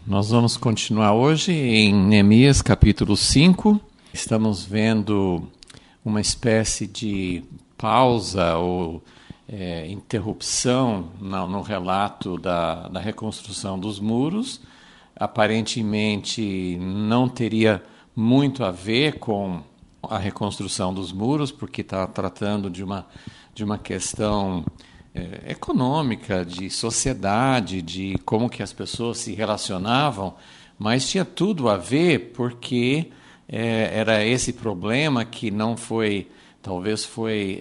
Nós vamos continuar hoje em Neemias capítulo 5. Estamos vendo uma espécie de pausa ou interrupção no relato da reconstrução dos muros. Aparentemente não teria muito a ver com a reconstrução dos muros, porque está tratando de uma questão econômica, de sociedade, de como que as pessoas se relacionavam, mas tinha tudo a ver porque era esse problema que não foi, talvez foi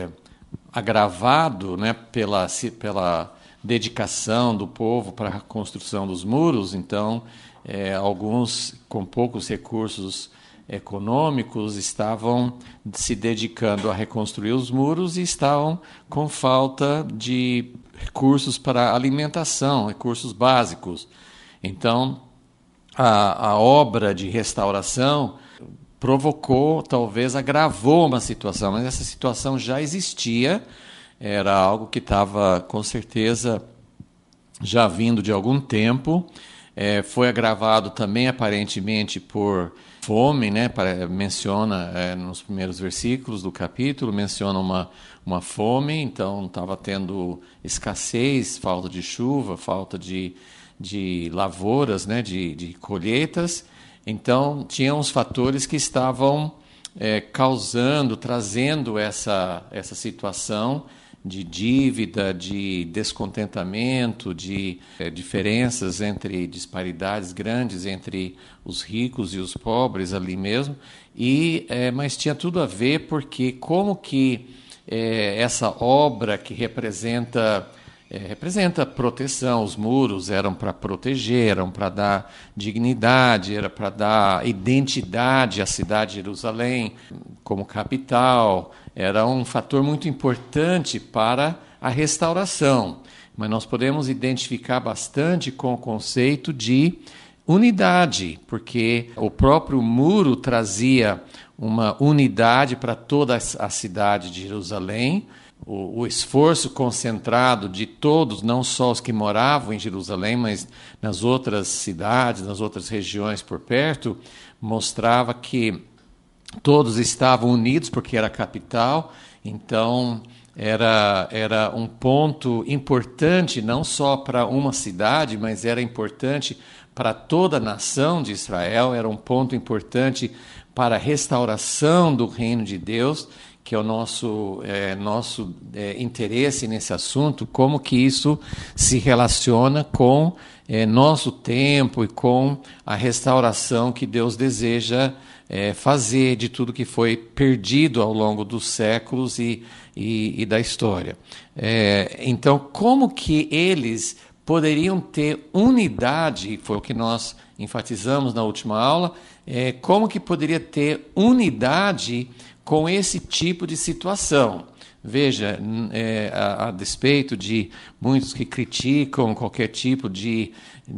agravado, né, pela dedicação do povo para a construção dos muros. Então, alguns com poucos recursos econômicos estavam se dedicando a reconstruir os muros e estavam com falta de recursos para alimentação, recursos básicos. Então, a obra de restauração provocou, talvez agravou uma situação, mas essa situação já existia, era algo que estava, com certeza, já vindo de algum tempo. Foi agravado também, aparentemente, por fome, né? Menciona nos primeiros versículos do capítulo, menciona uma fome, então estava tendo escassez, falta de chuva, falta de lavouras, né? de colheitas. Então, tinha uns fatores que estavam trazendo essa situação de dívida, de descontentamento, de diferenças disparidades grandes entre os ricos e os pobres ali mesmo, mas tinha tudo a ver porque como que essa obra que representa proteção, os muros eram para proteger, eram para dar dignidade, era para dar identidade à cidade de Jerusalém como capital, era um fator muito importante para a restauração. Mas nós podemos identificar bastante com o conceito de unidade, porque o próprio muro trazia uma unidade para toda a cidade de Jerusalém. O esforço concentrado de todos, não só os que moravam em Jerusalém, mas nas outras cidades, nas outras regiões por perto, mostrava que todos estavam unidos porque era a capital. Então era um ponto importante não só para uma cidade, mas era importante para toda a nação de Israel, era um ponto importante para a restauração do reino de Deus, que é o nosso interesse nesse assunto, como que isso se relaciona com nosso tempo e com a restauração que Deus deseja fazer de tudo que foi perdido ao longo dos séculos e da história. Então, como que eles poderiam ter unidade, foi o que nós enfatizamos na última aula, como que poderia ter unidade com esse tipo de situação? Veja, a despeito de muitos que criticam qualquer tipo de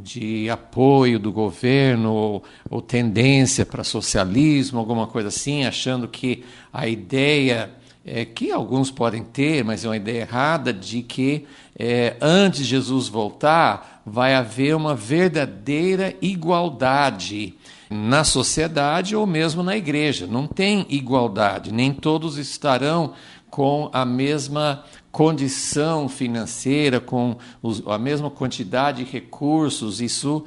apoio do governo ou tendência para socialismo, alguma coisa assim, achando que a ideia, que alguns podem ter, mas é uma ideia errada, de que antes de Jesus voltar vai haver uma verdadeira igualdade na sociedade ou mesmo na igreja. Não tem igualdade, nem todos estarão com a mesma condição financeira, com a mesma quantidade de recursos. Isso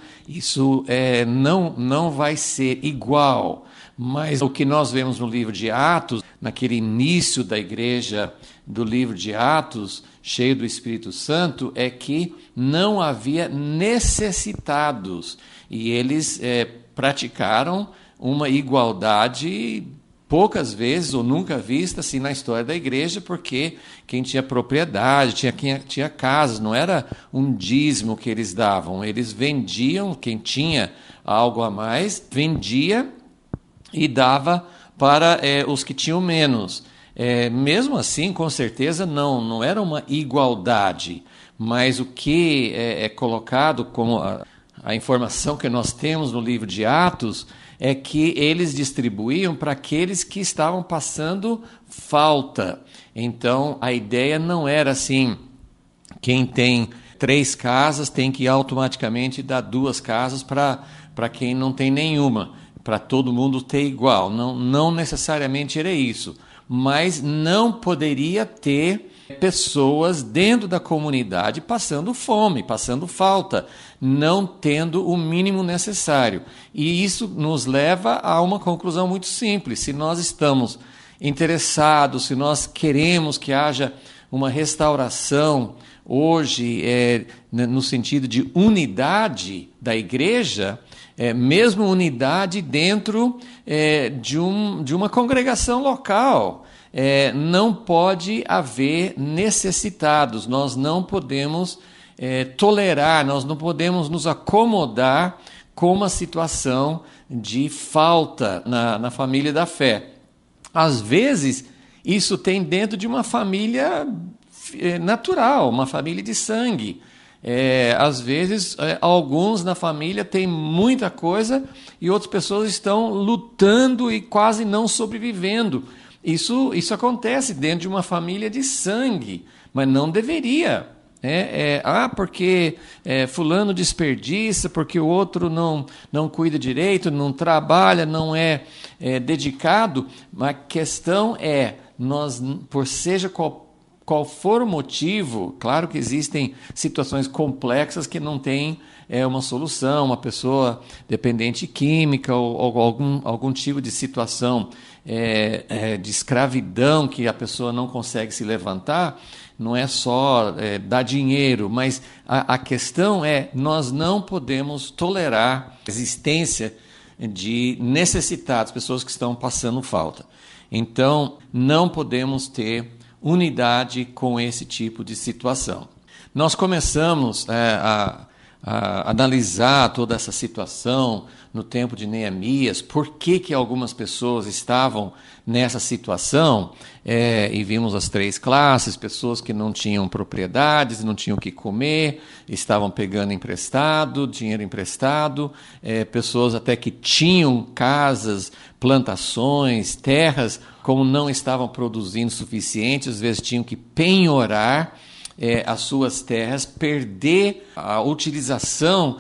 não vai ser igual. Mas o que nós vemos no livro de Atos, naquele início da igreja do livro de Atos, cheio do Espírito Santo, é que não havia necessitados. E eles praticaram uma igualdade poucas vezes ou nunca vista assim na história da igreja, porque quem tinha propriedade, tinha casas, não era um dízimo que eles davam, eles vendiam, quem tinha algo a mais, vendia e dava para os que tinham menos. Mesmo assim, com certeza, não era uma igualdade, mas o que é colocado como a informação que nós temos no livro de Atos é que eles distribuíam para aqueles que estavam passando falta. Então, a ideia não era assim, quem tem 3 casas, tem que automaticamente dar 2 casas para quem não tem nenhuma, para todo mundo ter igual. Não necessariamente era isso, mas não poderia ter pessoas dentro da comunidade passando fome, passando falta, não tendo o mínimo necessário. E isso nos leva a uma conclusão muito simples. Se nós estamos interessados, se nós queremos que haja uma restauração hoje, no sentido de unidade da igreja, mesmo unidade dentro de uma congregação local, não pode haver necessitados. Nós não podemos tolerar, nós não podemos nos acomodar com uma situação de falta na família da fé. Às vezes, isso tem dentro de uma família natural, uma família de sangue. Às vezes, alguns na família têm muita coisa e outras pessoas estão lutando e quase não sobrevivendo. Isso acontece dentro de uma família de sangue, mas não deveria. Porque fulano desperdiça, porque o outro não cuida direito, não trabalha, não é dedicado. Mas a questão seja qual for o motivo, claro que existem situações complexas que não têm uma solução, uma pessoa dependente química ou algum tipo de situação de escravidão que a pessoa não consegue se levantar, não é só dar dinheiro, mas a questão nós não podemos tolerar a existência de necessitados, pessoas que estão passando falta. Então, não podemos ter unidade com esse tipo de situação. Nós começamos a analisar toda essa situação no tempo de Neemias, por que algumas pessoas estavam nessa situação, e vimos as 3 classes: pessoas que não tinham propriedades, não tinham o que comer, estavam pegando dinheiro emprestado, pessoas até que tinham casas, plantações, terras, como não estavam produzindo suficiente, às vezes tinham que penhorar as suas terras, perder a utilização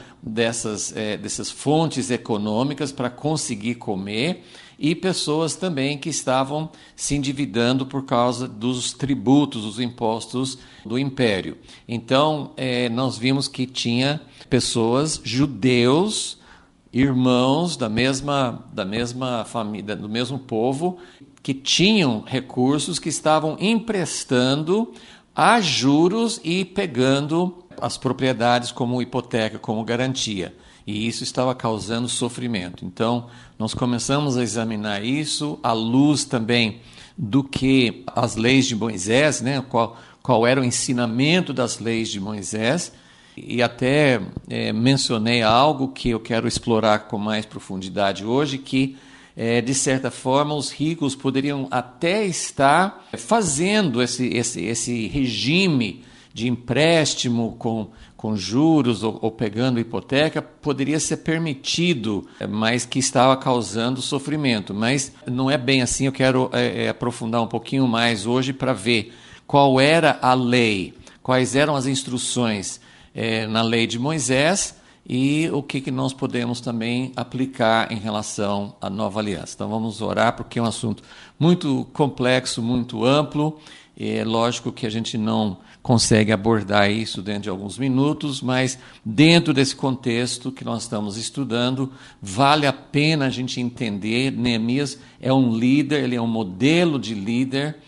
dessas fontes econômicas para conseguir comer, e pessoas também que estavam se endividando por causa dos tributos, dos impostos do império. Então, nós vimos que tinha pessoas, judeus, irmãos da mesma família, do mesmo povo, que tinham recursos, que estavam emprestando a juros e pegando as propriedades como hipoteca, como garantia. E isso estava causando sofrimento. Então, nós começamos a examinar isso à luz também do que as leis de Moisés, né? Qual era o ensinamento das leis de Moisés. E até mencionei algo que eu quero explorar com mais profundidade hoje, que de certa forma, os ricos poderiam até estar fazendo esse regime de empréstimo com juros ou pegando hipoteca, poderia ser permitido, mas que estava causando sofrimento. Mas não é bem assim, eu quero aprofundar um pouquinho mais hoje para ver qual era a lei, quais eram as instruções na lei de Moisés, e o que nós podemos também aplicar em relação à nova aliança. Então vamos orar, porque é um assunto muito complexo, muito amplo. É lógico que a gente não consegue abordar isso dentro de alguns minutos, mas dentro desse contexto que nós estamos estudando, vale a pena a gente entender. Neemias é um líder, ele é um modelo de líder,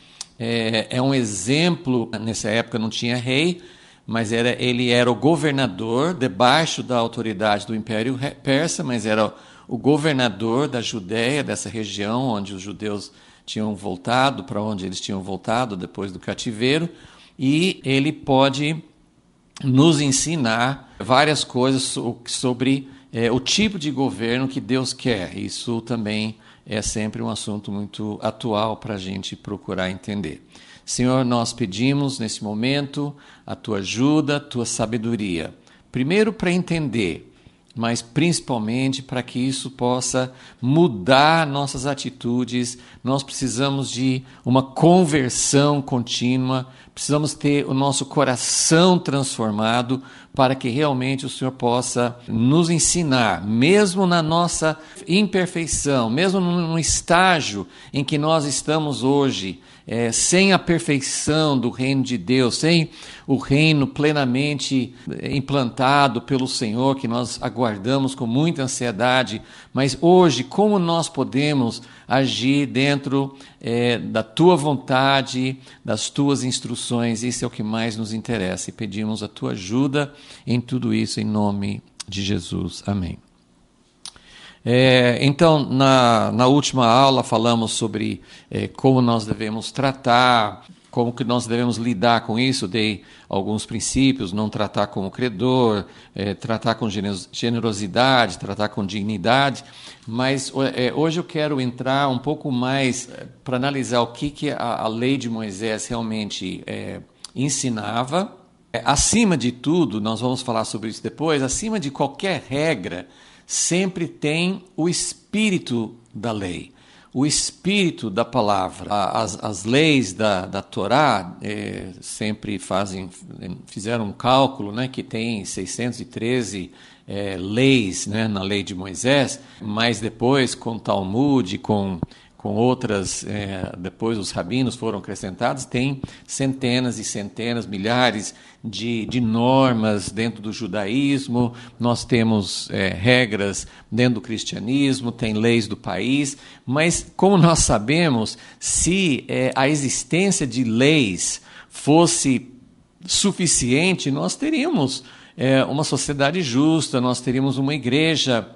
é um exemplo. Nessa época não tinha rei, mas ele era o governador, debaixo da autoridade do Império Persa, mas era o governador da Judéia, dessa região onde os judeus tinham voltado, para onde eles tinham voltado depois do cativeiro, e ele pode nos ensinar várias coisas sobre o tipo de governo que Deus quer. Isso também é sempre um assunto muito atual para a gente procurar entender. Senhor, nós pedimos nesse momento a Tua ajuda, a Tua sabedoria. Primeiro, para entender mas principalmente para que isso possa mudar nossas atitudes. Nós precisamos de uma conversão contínua, precisamos ter o nosso coração transformado para que realmente o Senhor possa nos ensinar, mesmo na nossa imperfeição, mesmo no estágio em que nós estamos hoje, sem a perfeição do reino de Deus, sem o reino plenamente implantado pelo Senhor, que nós aguardamos com muita ansiedade, mas hoje, como nós podemos agir dentro da Tua vontade, das Tuas instruções? Isso é o que mais nos interessa, e pedimos a Tua ajuda em tudo isso, em nome de Jesus. Amém. Então, na última aula falamos sobre como nós devemos tratar, como que nós devemos lidar com isso. Dei alguns princípios: não tratar como credor, tratar com generosidade, tratar com dignidade. Mas hoje eu quero entrar um pouco mais para analisar o que a lei de Moisés realmente ensinava. Acima de tudo, nós vamos falar sobre isso depois, acima de qualquer regra, sempre tem o espírito da lei, o espírito da palavra. As leis da Torá sempre fizeram um cálculo, né, que tem 613 leis, né, na lei de Moisés, mas depois com o Talmud, com outras, depois os rabinos foram acrescentados, tem centenas e centenas, milhares de normas dentro do judaísmo. Nós temos regras dentro do cristianismo, tem leis do país, mas como nós sabemos, se a existência de leis fosse suficiente, nós teríamos uma sociedade justa, nós teríamos uma igreja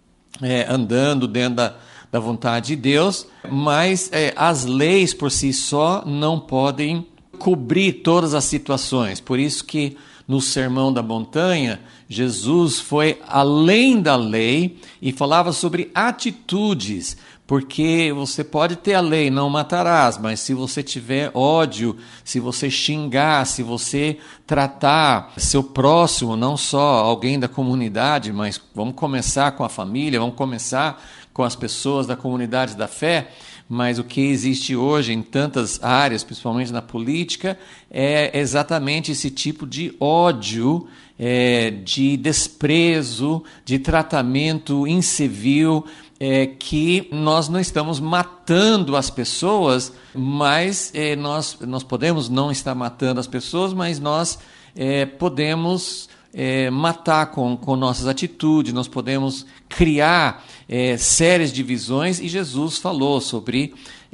andando dentro da vontade de Deus, mas as leis por si só não podem cobrir todas as situações. Por isso que no Sermão da Montanha, Jesus foi além da lei e falava sobre atitudes, porque você pode ter a lei, não matarás, mas se você tiver ódio, se você xingar, se você tratar seu próximo, não só alguém da comunidade, mas vamos começar com a família, vamos começar com as pessoas da comunidade da fé. Mas o que existe hoje em tantas áreas, principalmente na política, é exatamente esse tipo de ódio, de desprezo, de tratamento incivil, que nós não estamos matando as pessoas, mas nós podemos não estar matando as pessoas, mas nós podemos matar com nossas atitudes, nós podemos criar sérias divisões, e Jesus falou sobre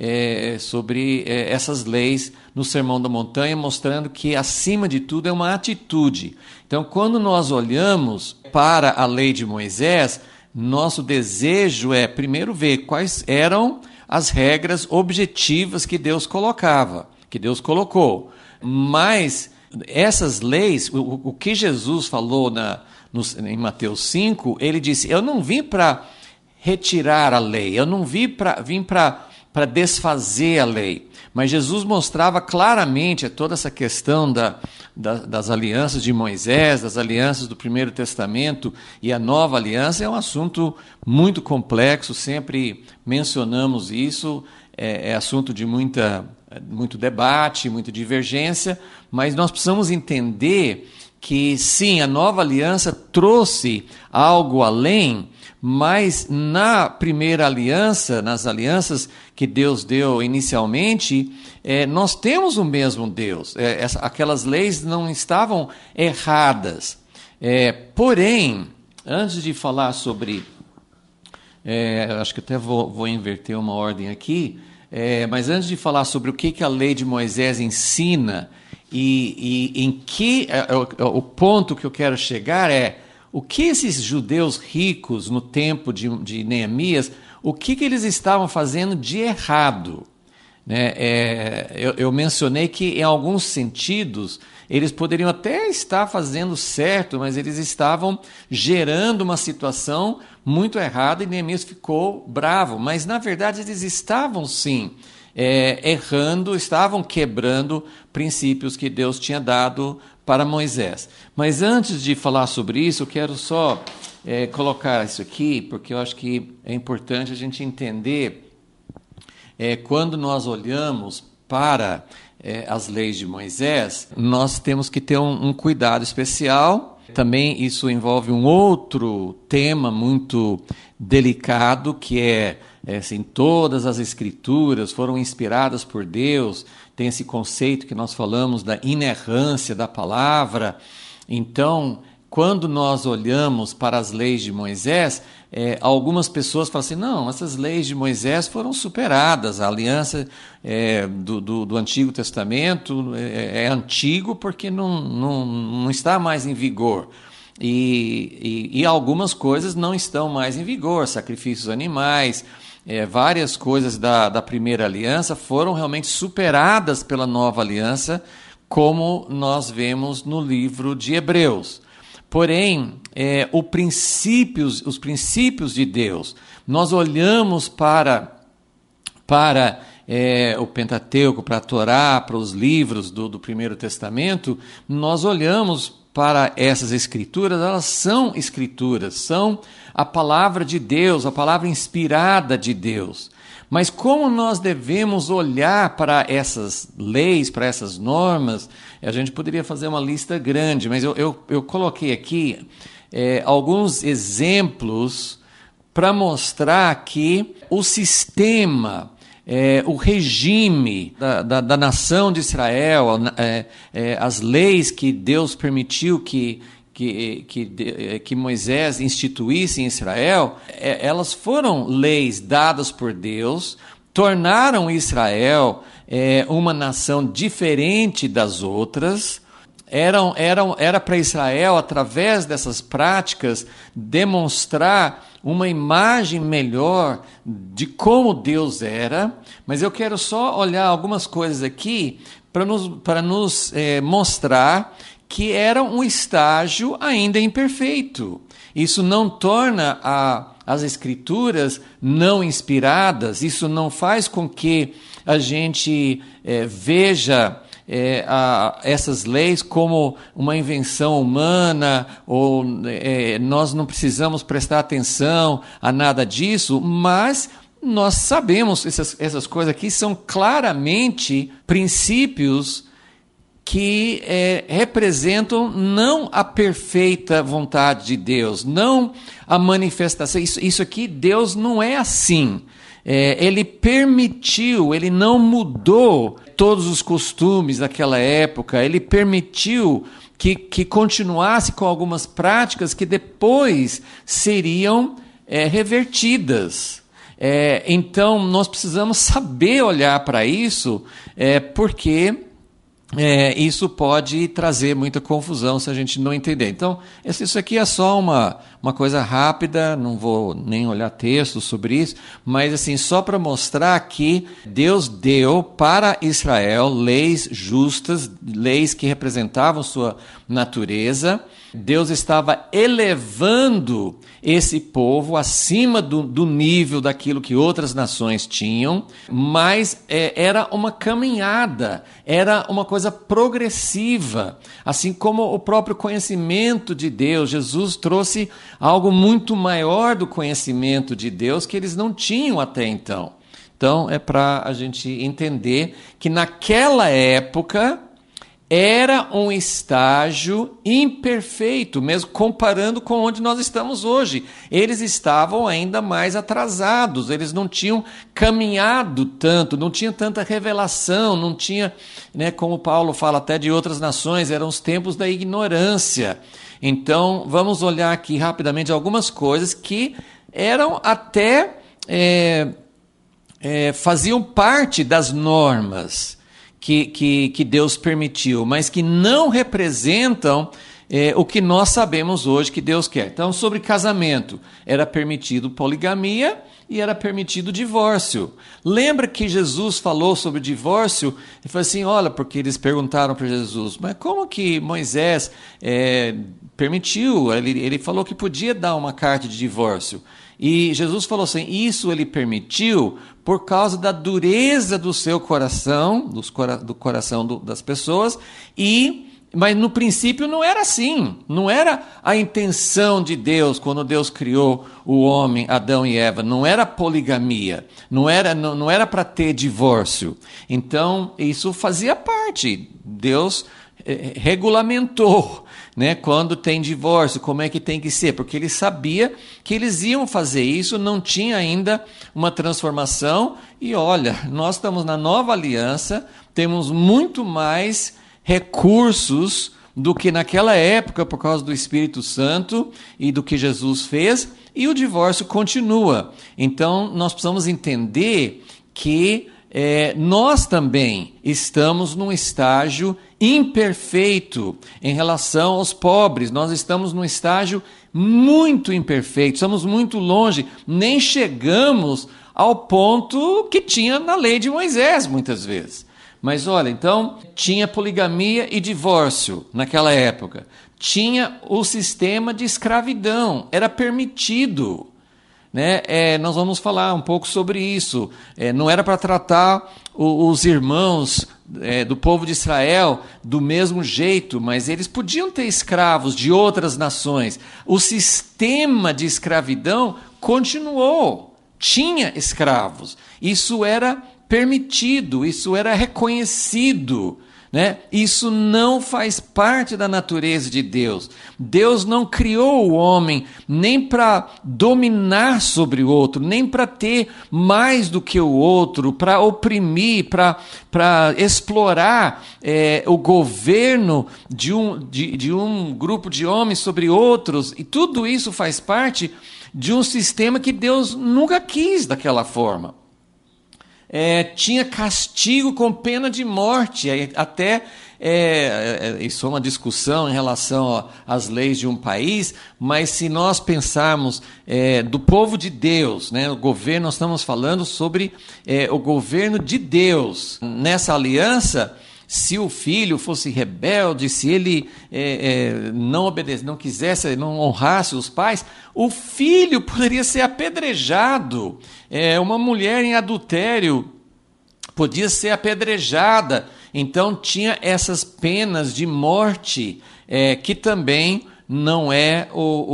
essas leis no Sermão da Montanha, mostrando que, acima de tudo, é uma atitude. Então, quando nós olhamos para a lei de Moisés, nosso desejo é, primeiro, ver quais eram as regras objetivas que Deus colocou. Mas essas leis, o que Jesus falou em Mateus 5, ele disse: eu não vim para retirar a lei, eu não vim para desfazer a lei. Mas Jesus mostrava claramente toda essa questão das alianças de Moisés, das alianças do Primeiro Testamento e a Nova Aliança. É um assunto muito complexo, sempre mencionamos isso, é assunto de muito debate, muita divergência, mas nós precisamos entender que, sim, a Nova Aliança trouxe algo além, mas na primeira aliança, nas alianças que Deus deu inicialmente, nós temos o mesmo Deus. Aquelas leis não estavam erradas. Porém, antes de falar sobre... acho que até vou inverter uma ordem aqui, mas antes de falar sobre o que a lei de Moisés ensina e em que... o ponto que eu quero chegar é: o que esses judeus ricos no tempo de Neemias, o que eles estavam fazendo de errado? Né? Eu mencionei que, em alguns sentidos, eles poderiam até estar fazendo certo, mas eles estavam gerando uma situação muito errada, e Neemias ficou bravo. Mas, na verdade, eles estavam, sim, errando, estavam quebrando princípios que Deus tinha dado para Moisés. Mas antes de falar sobre isso, eu quero só colocar isso aqui, porque eu acho que é importante a gente entender quando nós olhamos para as leis de Moisés, nós temos que ter um cuidado especial. Também isso envolve um outro tema muito delicado, que assim, todas as escrituras foram inspiradas por Deus, tem esse conceito que nós falamos da inerrância da palavra. Então, quando nós olhamos para as leis de Moisés, algumas pessoas falam assim, não, essas leis de Moisés foram superadas, a aliança do Antigo Testamento é antigo porque não está mais em vigor. E algumas coisas não estão mais em vigor, sacrifícios animais, várias coisas da primeira aliança foram realmente superadas pela nova aliança, como nós vemos no livro de Hebreus. Porém, os princípios de Deus, nós olhamos para o Pentateuco, para a Torá, para os livros do Primeiro Testamento, nós olhamos para essas escrituras, elas são escrituras, são a palavra de Deus, a palavra inspirada de Deus. Mas como nós devemos olhar para essas leis, para essas normas, a gente poderia fazer uma lista grande, mas eu coloquei aqui alguns exemplos para mostrar que o sistema, o regime da nação de Israel, as leis que Deus permitiu que Moisés instituísse em Israel, elas foram leis dadas por Deus, tornaram Israel uma nação diferente das outras. Era para Israel, através dessas práticas, demonstrar uma imagem melhor de como Deus era. Mas eu quero só olhar algumas coisas aqui para nos mostrar que era um estágio ainda imperfeito. Isso não torna as escrituras não inspiradas, isso não faz com que a gente veja essas leis como uma invenção humana, ou nós não precisamos prestar atenção a nada disso, mas nós sabemos, essas coisas aqui são claramente princípios que representam não a perfeita vontade de Deus, não a manifestação. Isso aqui, Deus não é assim. Ele permitiu, ele não mudou todos os costumes daquela época, ele permitiu que continuasse com algumas práticas que depois seriam revertidas. Então, nós precisamos saber olhar para isso, porque isso pode trazer muita confusão se a gente não entender. Então, isso aqui é só uma coisa rápida, não vou nem olhar texto sobre isso, mas assim, só para mostrar que Deus deu para Israel leis justas, leis que representavam sua natureza. Deus estava elevando esse povo acima do nível daquilo que outras nações tinham, mas era uma caminhada, era uma coisa progressiva, assim como o próprio conhecimento de Deus. Jesus trouxe algo muito maior do conhecimento de Deus que eles não tinham até então. Então, é para a gente entender que naquela época era um estágio imperfeito, mesmo comparando com onde nós estamos hoje. Eles estavam ainda mais atrasados, eles não tinham caminhado tanto, não tinha tanta revelação, não tinha, como Paulo fala até de outras nações, eram os tempos da ignorância. Então, vamos olhar aqui rapidamente algumas coisas que eram até, faziam parte das normas que Deus permitiu, mas que não representam o que nós sabemos hoje que Deus quer. Então, sobre casamento, era permitido poligamia e era permitido divórcio. Lembra que Jesus falou sobre divórcio? Ele falou assim, olha, porque eles perguntaram para Jesus, mas como que Moisés permitiu? Ele falou que podia dar uma carta de divórcio. E Jesus falou assim, isso ele permitiu por causa da dureza do seu coração, do coração das pessoas, e Mas no princípio não era assim, não era a intenção de Deus quando Deus criou o homem, Adão e Eva, não era poligamia, não era para ter divórcio. Então isso fazia parte, Deus regulamentou, né, quando tem divórcio, como é que tem que ser, porque ele sabia que eles iam fazer isso, não tinha ainda uma transformação, e olha, nós estamos na nova aliança, temos muito mais recursos do que naquela época por causa do Espírito Santo e do que Jesus fez, e o divórcio continua. Então nós precisamos entender que nós também estamos num estágio imperfeito em relação aos pobres, nós estamos num estágio muito imperfeito, estamos muito longe, nem chegamos ao ponto que tinha na lei de Moisés muitas vezes. Mas olha, então, tinha poligamia e divórcio naquela época. Tinha o sistema de escravidão, era permitido. Né? Nós vamos falar um pouco sobre isso. Não era para tratar os irmãos do povo de Israel do mesmo jeito, mas eles podiam ter escravos de outras nações. O sistema de escravidão continuou. Tinha escravos. Isso era permitido, isso era reconhecido, né? Isso não faz parte da natureza de Deus. Deus não criou o homem nem para dominar sobre o outro, nem para ter mais do que o outro, para oprimir, para explorar o governo de um grupo de homens sobre outros, e tudo isso faz parte de um sistema que Deus nunca quis daquela forma. Tinha castigo com pena de morte, até isso é uma discussão em relação às leis de um país, mas se nós pensarmos do povo de Deus, né, o governo, nós estamos falando sobre o governo de Deus. Nessa aliança, se o filho fosse rebelde, se ele não obedecesse, não quisesse, não honrasse os pais, o filho poderia ser apedrejado. Uma mulher em adultério podia ser apedrejada. Então tinha essas penas de morte, que também não é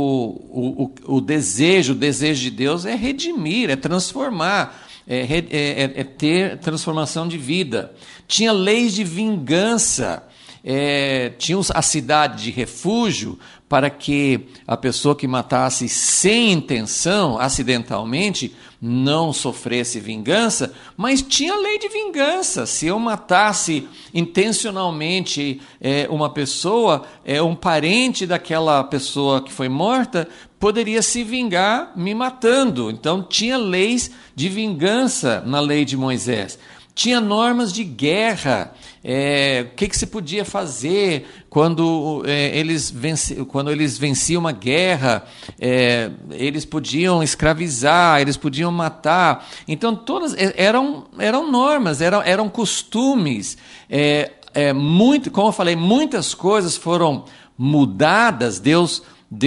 o desejo. O desejo de Deus é redimir, é transformar, é ter transformação de vida. Tinha leis de vingança, tinha a cidade de refúgio para que a pessoa que matasse sem intenção, acidentalmente, não sofresse vingança, mas tinha lei de vingança. Se eu matasse intencionalmente uma pessoa, um parente daquela pessoa que foi morta poderia se vingar me matando. Então tinha leis de vingança na lei de Moisés. Tinha normas de guerra, o que se podia fazer quando eles venciam uma guerra, eles podiam escravizar, eles podiam matar. Então, todas eram normas, eram costumes. Como eu falei, muitas coisas foram mudadas. Deus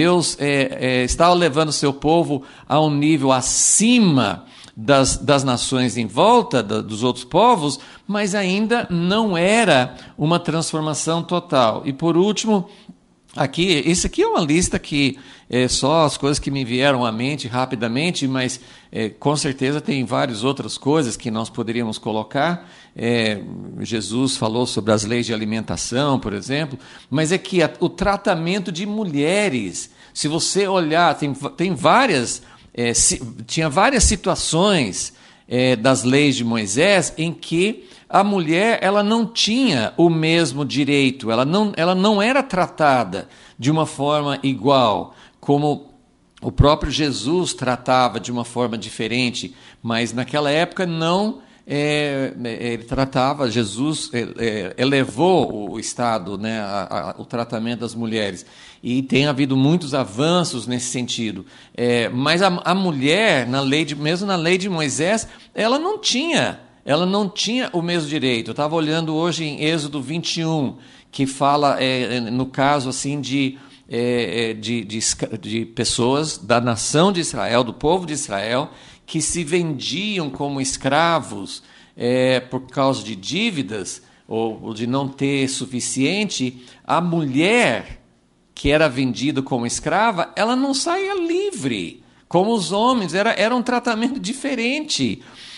estava levando o seu povo a um nível acima das nações em volta, dos outros povos, mas ainda não era uma transformação total. E por último, isso aqui é uma lista que só as coisas que me vieram à mente rapidamente, mas com certeza tem várias outras coisas que nós poderíamos colocar. Jesus falou sobre as leis de alimentação, por exemplo, mas é que o tratamento de mulheres, se você olhar, tem várias... tinha várias situações das leis de Moisés em que a mulher ela não tinha o mesmo direito, ela não era tratada de uma forma igual, como o próprio Jesus tratava de uma forma diferente, mas naquela época não. Ele tratava, Jesus elevou o Estado, né, o tratamento das mulheres, e tem havido muitos avanços nesse sentido, mas a mulher, mesmo na lei de Moisés, ela não tinha o mesmo direito. Eu estava olhando hoje em Êxodo 21, que fala, no caso assim, de pessoas da nação de Israel, do povo de Israel, que se vendiam como escravos por causa de dívidas ou de não ter suficiente. a mulher que era vendida como escrava, ela não saía livre, como os homens, era um tratamento diferente.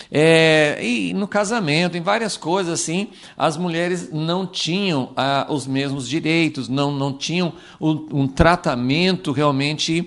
E no casamento, em várias coisas assim, as mulheres não tinham os mesmos direitos, não tinham um tratamento realmente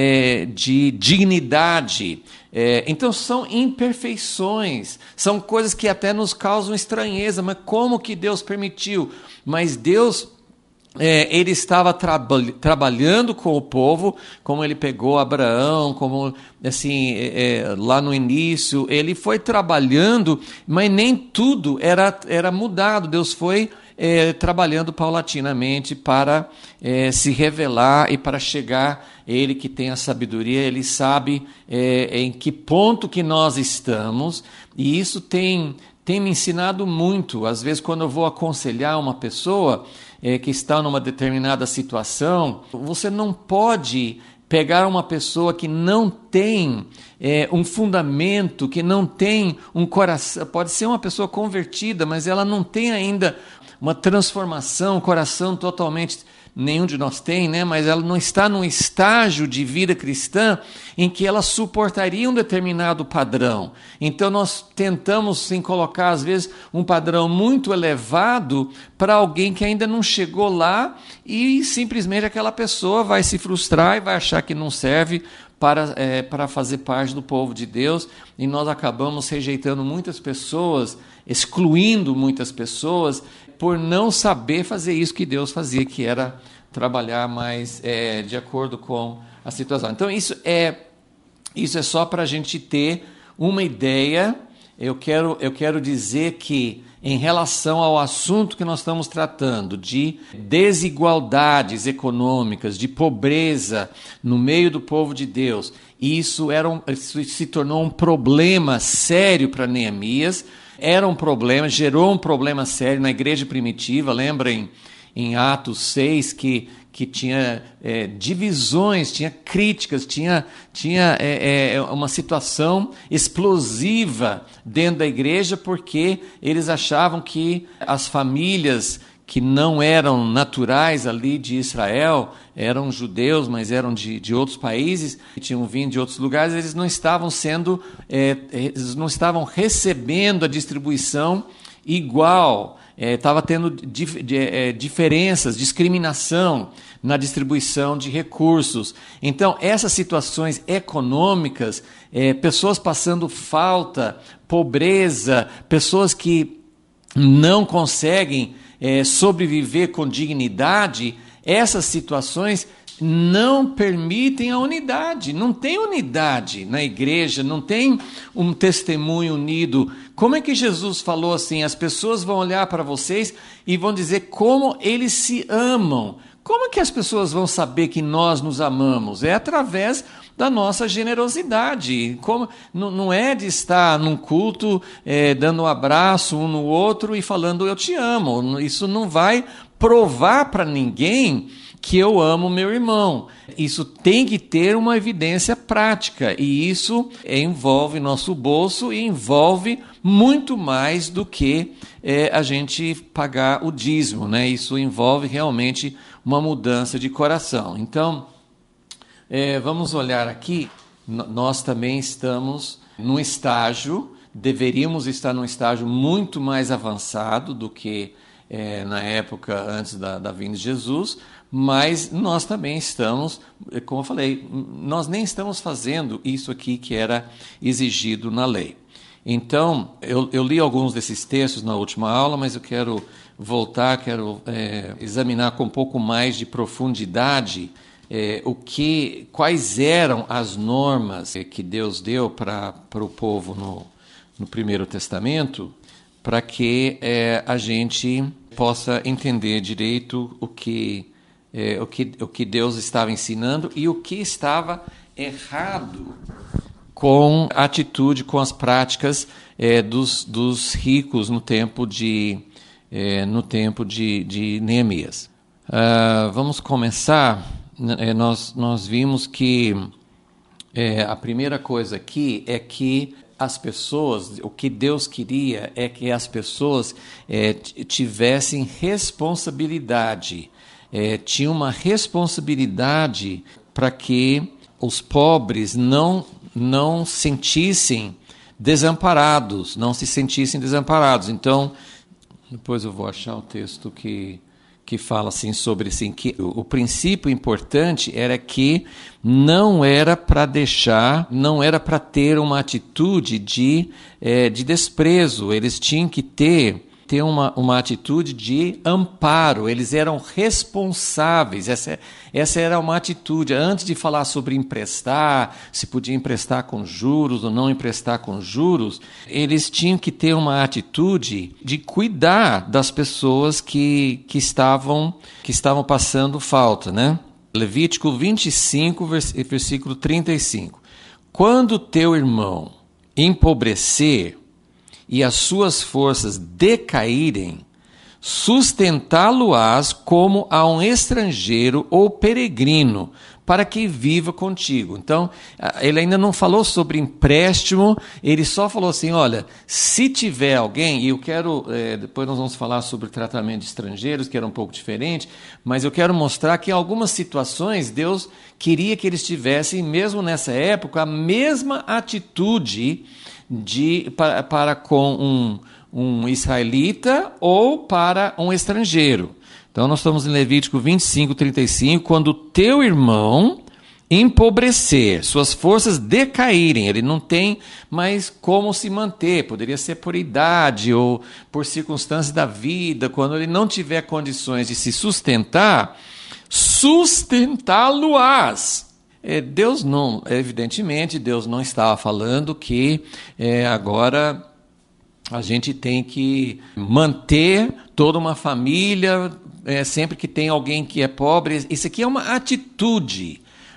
de dignidade. Então são imperfeições, são coisas que até nos causam estranheza, mas como que Deus permitiu? Mas Deus... ele estava trabalhando com o povo, como ele pegou Abraão, como assim, lá no início, ele foi trabalhando, mas nem tudo era mudado. Deus foi trabalhando paulatinamente para se revelar e para chegar. Ele que tem a sabedoria, ele sabe em que ponto que nós estamos, e isso tem me ensinado muito. Às vezes, quando eu vou aconselhar uma pessoa que está numa determinada situação, você não pode pegar uma pessoa que não tem um fundamento, que não tem um coração. Pode ser uma pessoa convertida, mas ela não tem ainda uma transformação, um coração totalmente... Nenhum de nós tem, né? Mas ela não está num estágio de vida cristã em que ela suportaria um determinado padrão. Então nós tentamos sim colocar, às vezes, um padrão muito elevado para alguém que ainda não chegou lá, e simplesmente aquela pessoa vai se frustrar e vai achar que não serve para fazer parte do povo de Deus, e nós acabamos rejeitando muitas pessoas, excluindo muitas pessoas, por não saber fazer isso que Deus fazia, que era trabalhar mais de acordo com a situação. Então, isso é só para a gente ter uma ideia. Eu quero dizer que, em relação ao assunto que nós estamos tratando, de desigualdades econômicas, de pobreza no meio do povo de Deus, isso se tornou um problema sério para Neemias. Era um problema, gerou um problema sério na igreja primitiva. Lembrem em Atos 6 que tinha divisões, tinha críticas, tinha uma situação explosiva dentro da igreja, porque eles achavam que as famílias que não eram naturais ali de Israel, eram judeus, mas eram de outros países, que tinham vindo de outros lugares, eles não estavam recebendo a distribuição igual, estava tendo diferenças, discriminação na distribuição de recursos. Então, essas situações econômicas, pessoas passando falta, pobreza, pessoas que não conseguem sobreviver com dignidade, essas situações não permitem a unidade. Não tem unidade na igreja, não tem um testemunho unido. Como é que Jesus falou assim? As pessoas vão olhar para vocês e vão dizer como eles se amam. Como é que as pessoas vão saber que nós nos amamos? É através da nossa generosidade. Não é de estar num culto dando um abraço um no outro e falando eu te amo. Isso não vai provar para ninguém que eu amo meu irmão. Isso tem que ter uma evidência prática, e isso envolve nosso bolso e envolve muito mais do que a gente pagar o dízimo, né? Isso envolve realmente uma mudança de coração. Então, vamos olhar aqui. Nós também estamos num estágio, deveríamos estar num estágio muito mais avançado do que na época antes da vinda de Jesus, mas nós também estamos, como eu falei, nós nem estamos fazendo isso aqui que era exigido na lei. Então, eu li alguns desses textos na última aula, mas eu quero voltar, examinar com um pouco mais de profundidade quais eram as normas que Deus deu para o povo no Primeiro Testamento, para que a gente possa entender direito o que Deus estava ensinando e o que estava errado com a atitude, com as práticas dos ricos no tempo de Neemias. Vamos começar. Nós vimos que a primeira coisa aqui é que as pessoas, o que Deus queria é que as pessoas tivessem responsabilidade. tinha uma responsabilidade para que os pobres não sentissem desamparados, não se sentissem desamparados. Então, depois eu vou achar o texto que fala assim sobre assim, que o princípio importante era que não era para ter uma atitude de desprezo, eles tinham que ter uma atitude de amparo, eles eram responsáveis, essa era uma atitude. Antes de falar sobre emprestar, se podia emprestar com juros ou não emprestar com juros, eles tinham que ter uma atitude de cuidar das pessoas que estavam passando falta, né? Levítico 25, versículo 35. Quando teu irmão empobrecer e as suas forças decaírem, sustentá-lo-ás como a um estrangeiro ou peregrino, para que viva contigo. Então, ele ainda não falou sobre empréstimo, ele só falou assim, olha, se tiver alguém, e eu quero, depois nós vamos falar sobre o tratamento de estrangeiros, que era um pouco diferente, mas eu quero mostrar que em algumas situações Deus queria que eles tivessem, mesmo nessa época, a mesma atitude para com um israelita ou para um estrangeiro. Então, nós estamos em Levítico 25, 35, quando teu irmão empobrecer, suas forças decaírem, ele não tem mais como se manter, poderia ser por idade ou por circunstâncias da vida, quando ele não tiver condições de se sustentar, sustentá-lo-ás. Deus não, evidentemente, Deus não estava falando que agora a gente tem que manter toda uma família, sempre que tem alguém que é pobre. Isso aqui é uma atitude,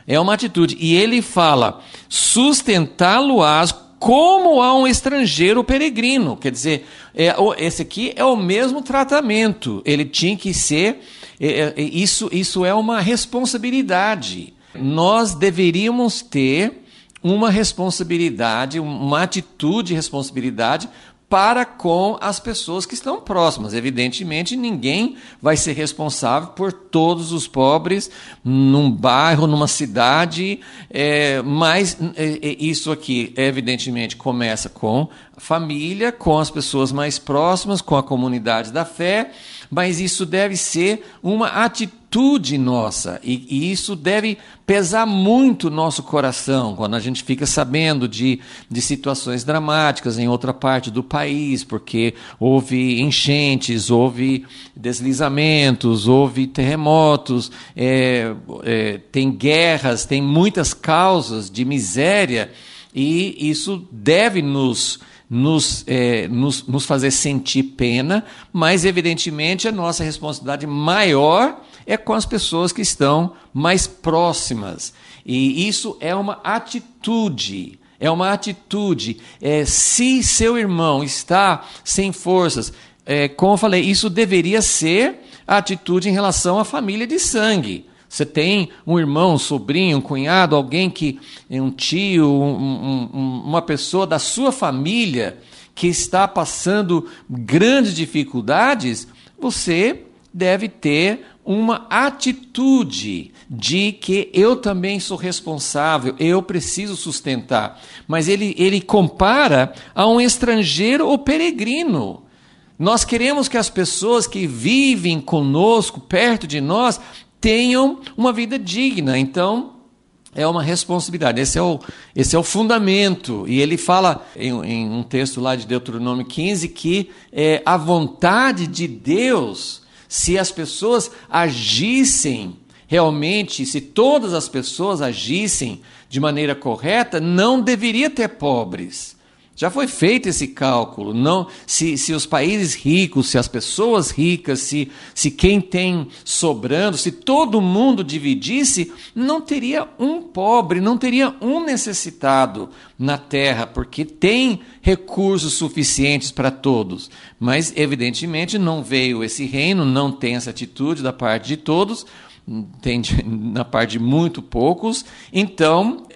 E ele fala, sustentá-lo-ás como a um estrangeiro peregrino. Quer dizer, esse aqui é o mesmo tratamento. Ele tinha que ser, isso é uma responsabilidade. Nós deveríamos ter uma responsabilidade, uma atitude de responsabilidade para com as pessoas que estão próximas. Evidentemente, ninguém vai ser responsável por todos os pobres num bairro, numa cidade, mas isso aqui, evidentemente, começa com a família, com as pessoas mais próximas, com a comunidade da fé, mas isso deve ser uma atitude nossa, e isso deve pesar muito no nosso coração, quando a gente fica sabendo de situações dramáticas em outra parte do país, porque houve enchentes, houve deslizamentos, houve terremotos, tem guerras, tem muitas causas de miséria, e isso deve nos fazer sentir pena, mas evidentemente a nossa responsabilidade maior é com as pessoas que estão mais próximas, e isso é uma atitude. Se seu irmão está sem forças, como eu falei, isso deveria ser a atitude em relação à família de sangue. Você tem um irmão, um sobrinho, um cunhado, alguém um tio, uma pessoa da sua família que está passando grandes dificuldades, você deve ter uma atitude de que eu também sou responsável, eu preciso sustentar. Mas ele compara a um estrangeiro ou peregrino. Nós queremos que as pessoas que vivem conosco, perto de nós, tenham uma vida digna. Então, é uma responsabilidade. Esse é o fundamento. E ele fala em um texto lá de Deuteronômio 15 que é a vontade de Deus, se as pessoas agissem realmente, se todas as pessoas agissem de maneira correta, não deveria ter pobres. Já foi feito esse cálculo. Não, se os países ricos, se as pessoas ricas, se quem tem sobrando, se todo mundo dividisse, não teria um pobre, não teria um necessitado na terra, porque tem recursos suficientes para todos. Mas, evidentemente, não veio esse reino, não tem essa atitude da parte de todos, tem na parte de muito poucos. Então,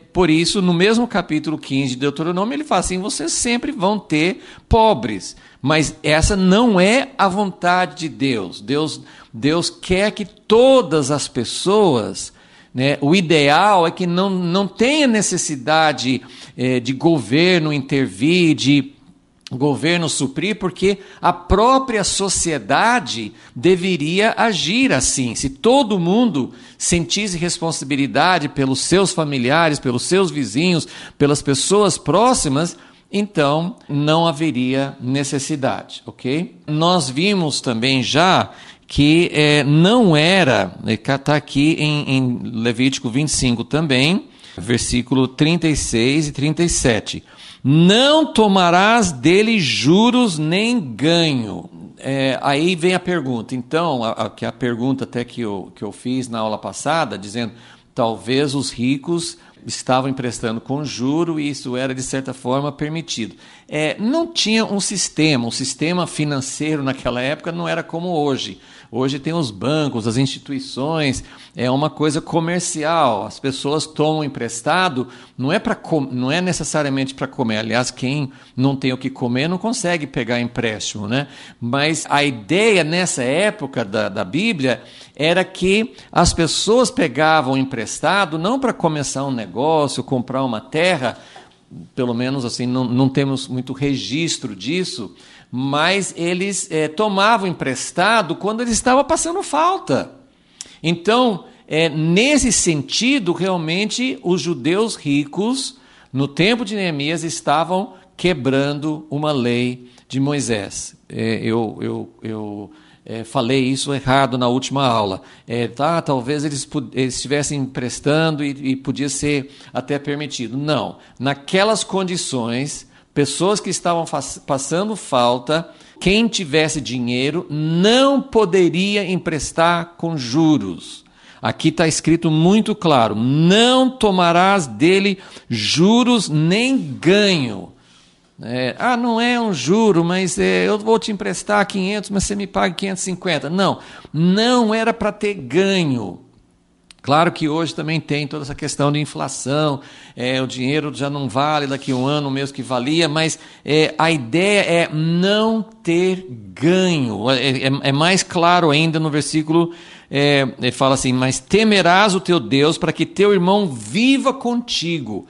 Por isso, no mesmo capítulo 15 de Deuteronômio, ele fala assim, vocês sempre vão ter pobres. Mas essa não é a vontade de Deus. Deus quer que todas as pessoas, né, o ideal é que não tenha necessidade de governo intervir, de governo suprir, porque a própria sociedade deveria agir assim. Se todo mundo sentisse responsabilidade pelos seus familiares, pelos seus vizinhos, pelas pessoas próximas, então não haveria necessidade, ok? Nós vimos também já que não era, está aqui em Levítico 25 também, versículo 36 e 37. Não tomarás dele juros nem ganho. Aí vem a pergunta. Então, a pergunta até que eu fiz na aula passada, dizendo, talvez os ricos estavam emprestando com juro e isso era, de certa forma, permitido. Não tinha um sistema financeiro naquela época não era como hoje. Hoje tem os bancos, as instituições, é uma coisa comercial. As pessoas tomam emprestado, não é necessariamente para comer. Aliás, quem não tem o que comer não consegue pegar empréstimo, né? Mas a ideia nessa época da Bíblia era que as pessoas pegavam emprestado não para começar um negócio, comprar uma terra, pelo menos assim não temos muito registro disso, mas eles tomavam emprestado quando eles estavam passando falta. Então, nesse sentido, realmente, os judeus ricos, no tempo de Neemias, estavam quebrando uma lei de Moisés. Eu falei isso errado na última aula. Talvez eles estivessem emprestando e podia ser até permitido. Não. Naquelas condições, pessoas que estavam passando falta, quem tivesse dinheiro não poderia emprestar com juros. Aqui está escrito muito claro, não tomarás dele juros nem ganho. Não é um juro, mas eu vou te emprestar 500, mas você me paga 550. Não era para ter ganho. Claro que hoje também tem toda essa questão de inflação, o dinheiro já não vale daqui a um ano, mesmo que valia, mas a ideia é não ter ganho. É mais claro ainda no versículo, fala assim, mas temerás o teu Deus para que teu irmão viva contigo.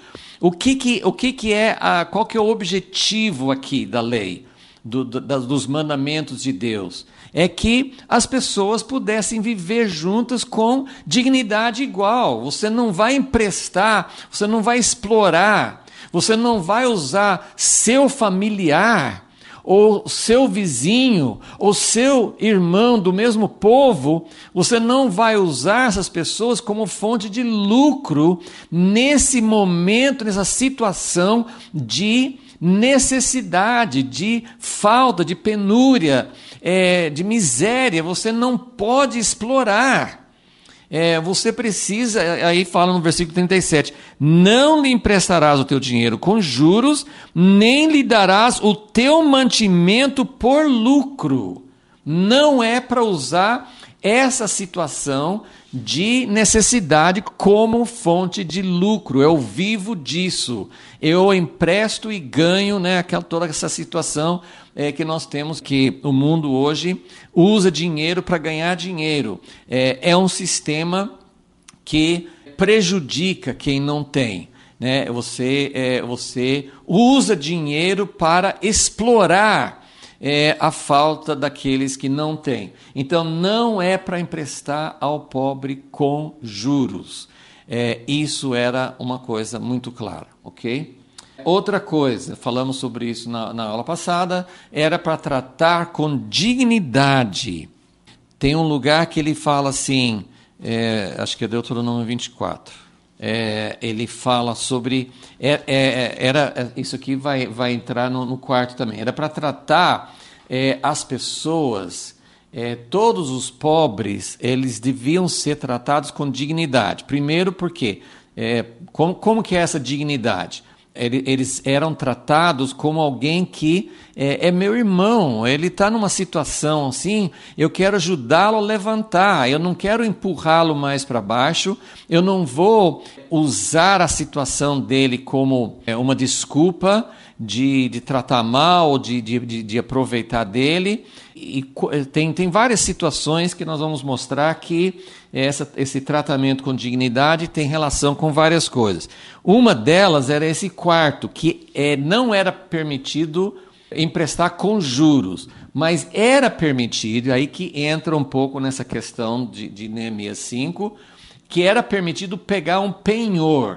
Qual que é o objetivo aqui da lei, dos mandamentos de Deus? É que as pessoas pudessem viver juntas com dignidade igual. Você não vai emprestar, você não vai explorar, você não vai usar seu familiar, ou seu vizinho, ou seu irmão do mesmo povo, você não vai usar essas pessoas como fonte de lucro nesse momento, nessa situação de necessidade, de falta, de penúria, de miséria. Você não pode explorar. Você precisa, aí fala no versículo 37, não lhe emprestarás o teu dinheiro com juros, nem lhe darás o teu mantimento por lucro. Não é para usar essa situação de necessidade como fonte de lucro. Eu vivo disso. Eu empresto e ganho, né, toda essa situação que nós temos, que o mundo hoje usa dinheiro para ganhar dinheiro. É um sistema que prejudica quem não tem. Né? Você usa dinheiro para explorar a falta daqueles que não têm. Então, não é para emprestar ao pobre com juros. Isso era uma coisa muito clara, ok? Outra coisa, falamos sobre isso na aula passada, era para tratar com dignidade. Tem um lugar que ele fala assim, acho que é Deuteronômio 24, ele fala sobre, isso aqui vai entrar no quarto também, era para tratar as pessoas, todos os pobres, eles deviam ser tratados com dignidade. Primeiro porque, como que é essa dignidade? eles eram tratados como alguém que é meu irmão, ele está numa situação assim, eu quero ajudá-lo a levantar, eu não quero empurrá-lo mais para baixo, eu não vou usar a situação dele como uma desculpa de tratar mal, de aproveitar dele. E tem várias situações que nós vamos mostrar que esse tratamento com dignidade tem relação com várias coisas. Uma delas era esse quarto, que não era permitido emprestar com juros, mas era permitido, aí que entra um pouco nessa questão de Neemias 5, que era permitido pegar um penhor.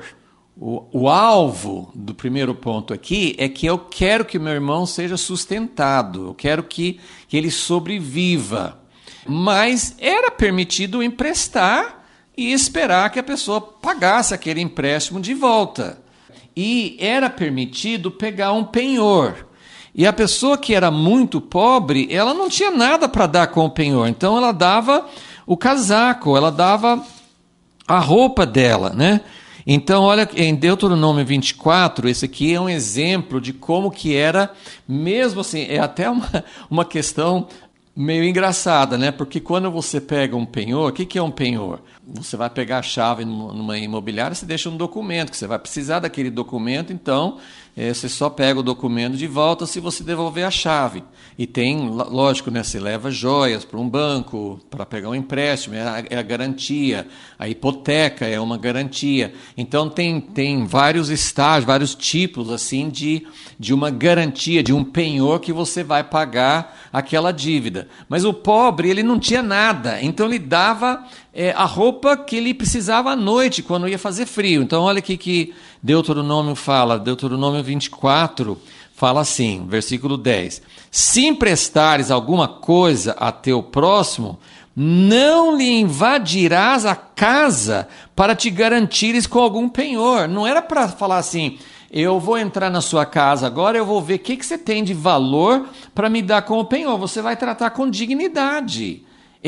O alvo do primeiro ponto aqui é que eu quero que meu irmão seja sustentado, eu quero que ele sobreviva. Mas era permitido emprestar e esperar que a pessoa pagasse aquele empréstimo de volta. E era permitido pegar um penhor. E a pessoa que era muito pobre, ela não tinha nada para dar com o penhor. Então ela dava o casaco, ela dava a roupa dela, né? Então, olha, em Deuteronômio 24, esse aqui é um exemplo de como que era, mesmo assim, é até uma questão meio engraçada, né? Porque quando você pega um penhor, o que é um penhor? Você vai pegar a chave numa imobiliária, você deixa um documento, que você vai precisar daquele documento, então você só pega o documento de volta se você devolver a chave. E tem, lógico, né, você leva joias para um banco, para pegar um empréstimo, é a garantia. A hipoteca é uma garantia. Então tem vários estágios, vários tipos assim de uma garantia, de um penhor que você vai pagar aquela dívida. Mas o pobre, ele não tinha nada, então ele dava a roupa que ele precisava à noite, quando ia fazer frio. Então olha aqui que Deuteronômio fala, Deuteronômio 24, fala assim, versículo 10. Se emprestares alguma coisa a teu próximo, não lhe invadirás a casa para te garantires com algum penhor. Não era para falar assim, eu vou entrar na sua casa agora, eu vou ver o que você tem de valor para me dar como penhor. Você vai tratar com dignidade.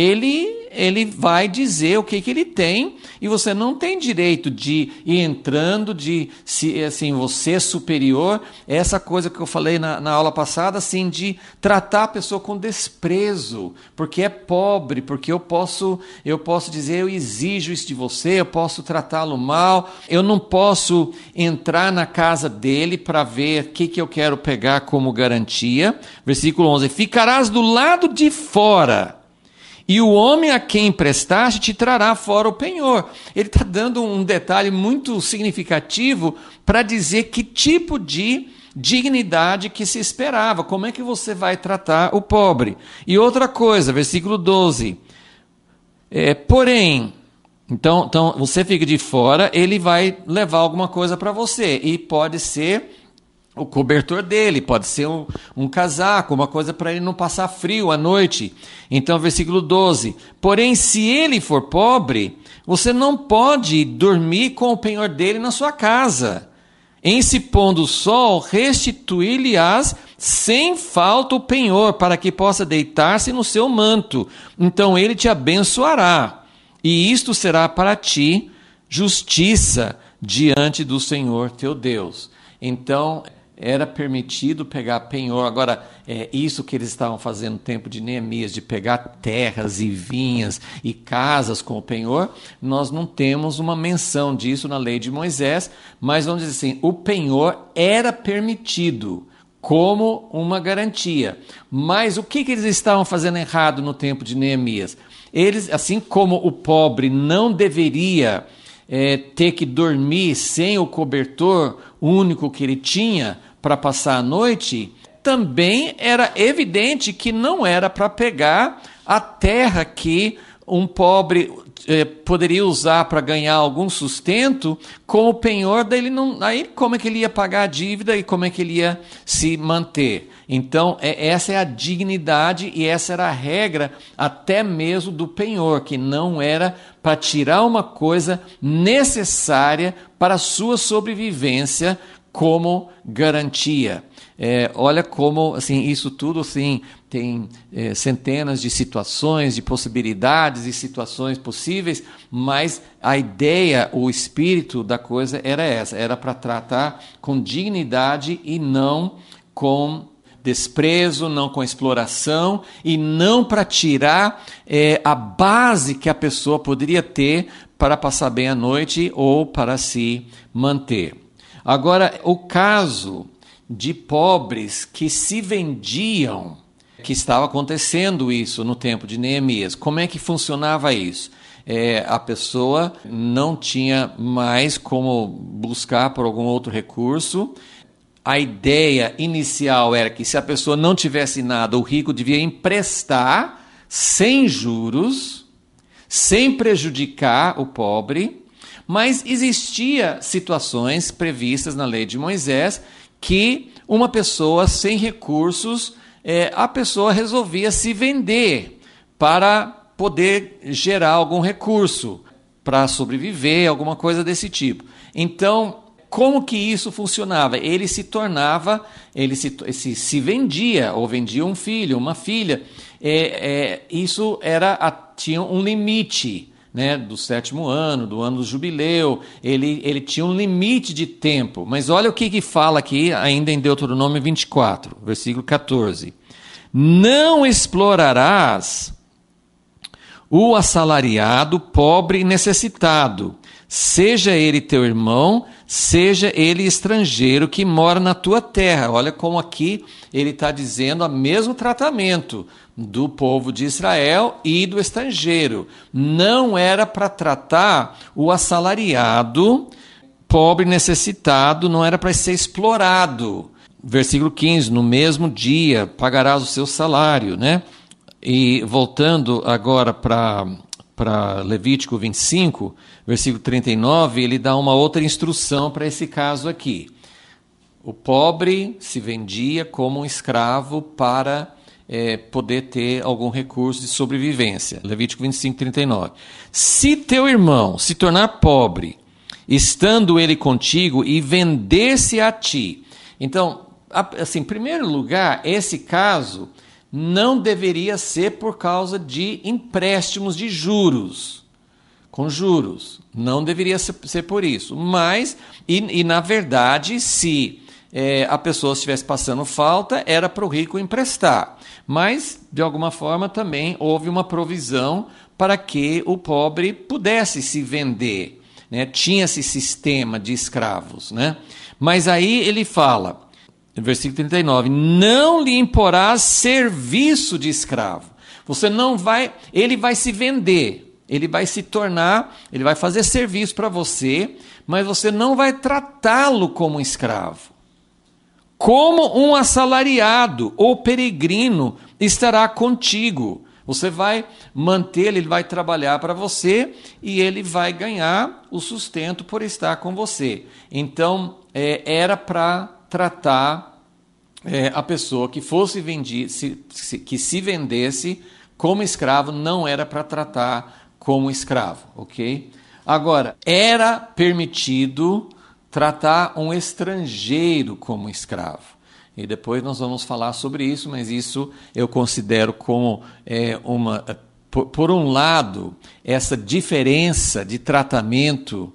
Ele vai dizer o que ele tem e você não tem direito de ir entrando, se assim, você é superior. Essa coisa que eu falei na aula passada, assim, de tratar a pessoa com desprezo, porque é pobre, porque eu posso dizer, eu exijo isso de você, eu posso tratá-lo mal, eu não posso entrar na casa dele para ver o que eu quero pegar como garantia. Versículo 11, ficarás do lado de fora, e o homem a quem emprestaste te trará fora o penhor. Ele está dando um detalhe muito significativo para dizer que tipo de dignidade que se esperava. Como é que você vai tratar o pobre? E outra coisa, versículo 12. Porém, então você fica de fora, ele vai levar alguma coisa para você. E pode ser o cobertor dele, pode ser um casaco, uma coisa para ele não passar frio à noite. Então, versículo 12. Porém, se ele for pobre, você não pode dormir com o penhor dele na sua casa. Em se pondo o sol, restituir-lhe-ás sem falta o penhor, para que possa deitar-se no seu manto. Então ele te abençoará. E isto será para ti justiça diante do Senhor teu Deus. Então, era permitido pegar penhor. Agora, isso que eles estavam fazendo no tempo de Neemias, de pegar terras e vinhas e casas com o penhor, nós não temos uma menção disso na lei de Moisés, mas vamos dizer assim, o penhor era permitido como uma garantia. Mas o que eles estavam fazendo errado no tempo de Neemias? Eles, assim como o pobre não deveria ter que dormir sem o cobertor único que ele tinha para passar a noite, também era evidente que não era para pegar a terra que um pobre poderia usar para ganhar algum sustento como penhor dele. Aí como é que ele ia pagar a dívida e como é que ele ia se manter? Então essa é a dignidade e essa era a regra até mesmo do penhor, que não era para tirar uma coisa necessária para a sua sobrevivência como garantia. Olha como assim, isso tudo assim, tem centenas de situações, de possibilidades e situações possíveis, mas a ideia, o espírito da coisa era essa, era para tratar com dignidade e não com desprezo, não com exploração e não para tirar a base que a pessoa poderia ter para passar bem a noite ou para se manter. Agora, o caso de pobres que se vendiam, que estava acontecendo isso no tempo de Neemias. Como é que funcionava isso? A pessoa não tinha mais como buscar por algum outro recurso. A ideia inicial era que se a pessoa não tivesse nada, o rico devia emprestar sem juros, sem prejudicar o pobre, mas existia situações previstas na lei de Moisés que uma pessoa sem recursos, a pessoa resolvia se vender para poder gerar algum recurso, para sobreviver, alguma coisa desse tipo. Então, como que isso funcionava? Ele se tornava, se vendia, ou vendia um filho, uma filha. Isso tinha um limite, né, do 7º ano, do ano do jubileu, ele tinha um limite de tempo. Mas olha o que fala aqui, ainda em Deuteronômio 24, versículo 14. Não explorarás o assalariado, pobre e necessitado, seja ele teu irmão, seja ele estrangeiro que mora na tua terra. Olha como aqui ele está dizendo o mesmo tratamento do povo de Israel e do estrangeiro. Não era para tratar o assalariado, pobre, necessitado, não era para ser explorado. Versículo 15, no mesmo dia pagarás o seu salário, né? E voltando agora para Levítico 25, versículo 39, ele dá uma outra instrução para esse caso aqui. O pobre se vendia como um escravo para poder ter algum recurso de sobrevivência. Levítico 25, 39. Se teu irmão se tornar pobre, estando ele contigo, e vender-se a ti. Então, assim, em primeiro lugar, esse caso não deveria ser por causa de empréstimos de juros, com juros. Não deveria ser por isso. Mas, na verdade, se a pessoa estivesse passando falta, era para o rico emprestar. Mas, de alguma forma, também houve uma provisão para que o pobre pudesse se vender, né? Tinha esse sistema de escravos, né? Mas aí ele fala, no versículo 39, não lhe imporás serviço de escravo. Você não vai, ele vai se vender, ele vai se tornar, ele vai fazer serviço para você, mas você não vai tratá-lo como escravo. Como um assalariado ou peregrino estará contigo. Você vai mantê-lo, ele vai trabalhar para você e ele vai ganhar o sustento por estar com você. Então, era para tratar a pessoa que fosse vendida, que se vendesse como escravo, não era para tratar como escravo, ok? Agora, era permitido tratar um estrangeiro como escravo. E depois nós vamos falar sobre isso, mas isso eu considero como por um lado, essa diferença de tratamento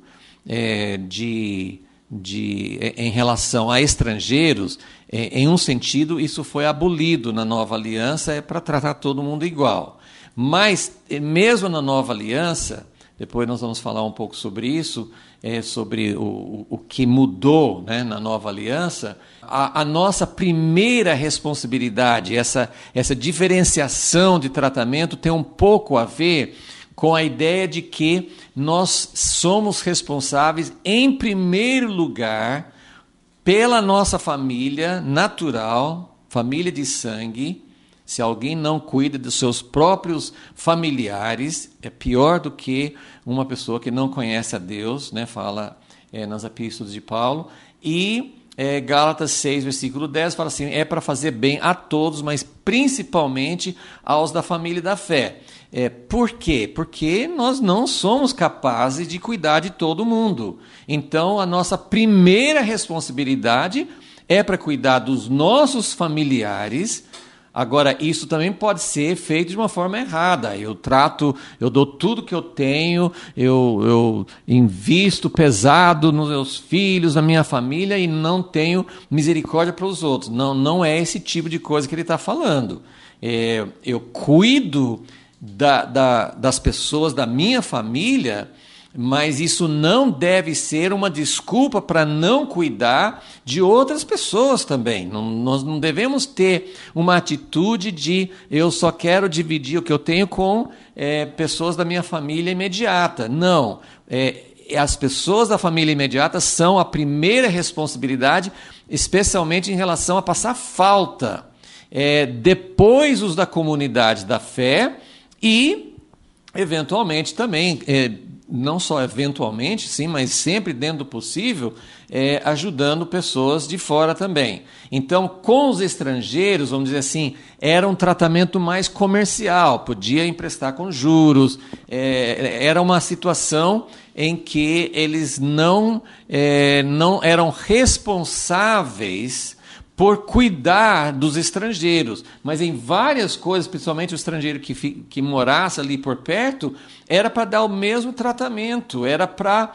em relação a estrangeiros, em um sentido, isso foi abolido na Nova Aliança, para tratar todo mundo igual. Mas, mesmo na Nova Aliança, depois nós vamos falar um pouco sobre isso, sobre o que mudou, né, na Nova Aliança. A nossa primeira responsabilidade, essa diferenciação de tratamento tem um pouco a ver com a ideia de que nós somos responsáveis, em primeiro lugar, pela nossa família natural, família de sangue. Se alguém não cuida dos seus próprios familiares, é pior do que uma pessoa que não conhece a Deus, né? Fala nas epístolas de Paulo. E Gálatas 6, versículo 10, fala assim, é para fazer bem a todos, mas principalmente aos da família da fé. Por quê? Porque nós não somos capazes de cuidar de todo mundo. Então, a nossa primeira responsabilidade é para cuidar dos nossos familiares. Agora, isso também pode ser feito de uma forma errada. Eu dou tudo que eu tenho, eu invisto pesado nos meus filhos, na minha família e não tenho misericórdia para os outros. Não é esse tipo de coisa que ele está falando. Eu cuido das pessoas da minha família, mas isso não deve ser uma desculpa para não cuidar de outras pessoas também. Nós não devemos ter uma atitude de eu só quero dividir o que eu tenho com pessoas da minha família imediata. Não. As pessoas da família imediata são a primeira responsabilidade, especialmente em relação a passar falta. Depois os da comunidade da fé e, eventualmente, também... não só eventualmente, sim, mas sempre dentro do possível, ajudando pessoas de fora também. Então, com os estrangeiros, vamos dizer assim, era um tratamento mais comercial, podia emprestar com juros, era uma situação em que eles não eram responsáveis por cuidar dos estrangeiros, mas em várias coisas, principalmente o estrangeiro que morasse ali por perto, era para dar o mesmo tratamento, era para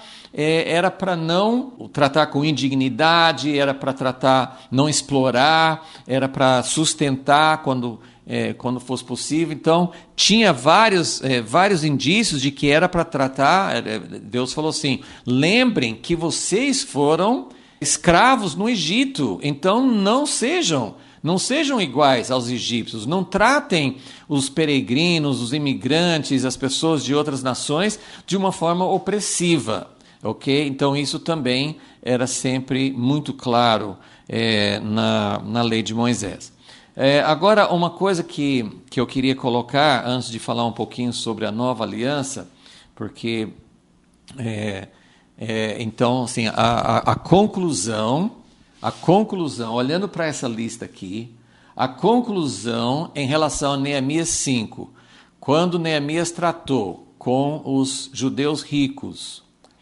não tratar com indignidade, era para não explorar, era para sustentar quando fosse possível. Então, tinha vários indícios de que era para tratar. Deus falou assim, lembrem que vocês foram escravos no Egito, então não sejam iguais aos egípcios, não tratem os peregrinos, os imigrantes, as pessoas de outras nações de uma forma opressiva, ok? Então isso também era sempre muito claro na lei de Moisés. Agora, uma coisa que eu queria colocar, antes de falar um pouquinho sobre a nova aliança, porque... então, assim, a conclusão, olhando para essa lista aqui, a conclusão em relação a Neemias 5, quando Neemias tratou com os judeus ricos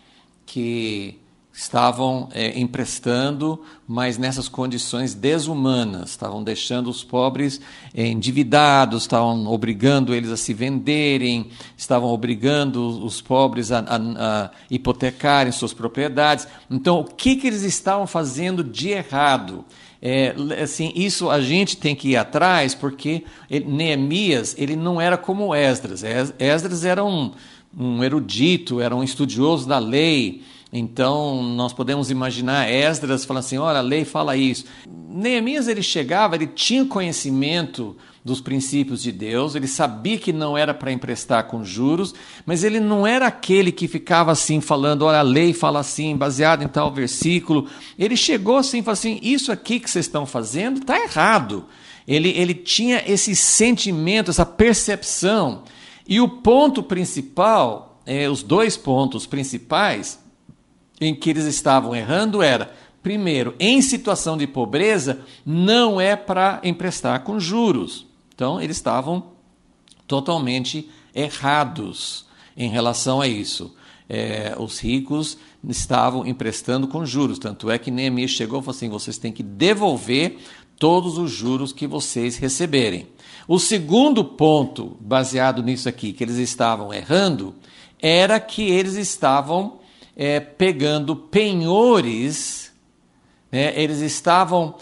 que estavam emprestando, mas nessas condições desumanas, estavam deixando os pobres endividados, estavam obrigando eles a se venderem, estavam obrigando os pobres a hipotecarem suas propriedades. Então, o que eles estavam fazendo de errado? Assim, isso a gente tem que ir atrás, porque Neemias ele não era como Esdras. Esdras era um erudito, era um estudioso da lei. Então, nós podemos imaginar Esdras falando assim, olha, a lei fala isso. Neemias, ele chegava, ele tinha conhecimento dos princípios de Deus, ele sabia que não era para emprestar com juros, mas ele não era aquele que ficava assim falando, olha, a lei fala assim, baseado em tal versículo. Ele chegou assim e falou assim, isso aqui que vocês estão fazendo está errado. Ele tinha esse sentimento, essa percepção. E o ponto principal, os dois pontos principais, em que eles estavam errando era, primeiro, em situação de pobreza, não é para emprestar com juros. Então, eles estavam totalmente errados em relação a isso. Os ricos estavam emprestando com juros, tanto é que Neemias chegou e falou assim, vocês têm que devolver todos os juros que vocês receberem. O segundo ponto, baseado nisso aqui, que eles estavam errando, era que eles estavam pegando penhores, eles estavam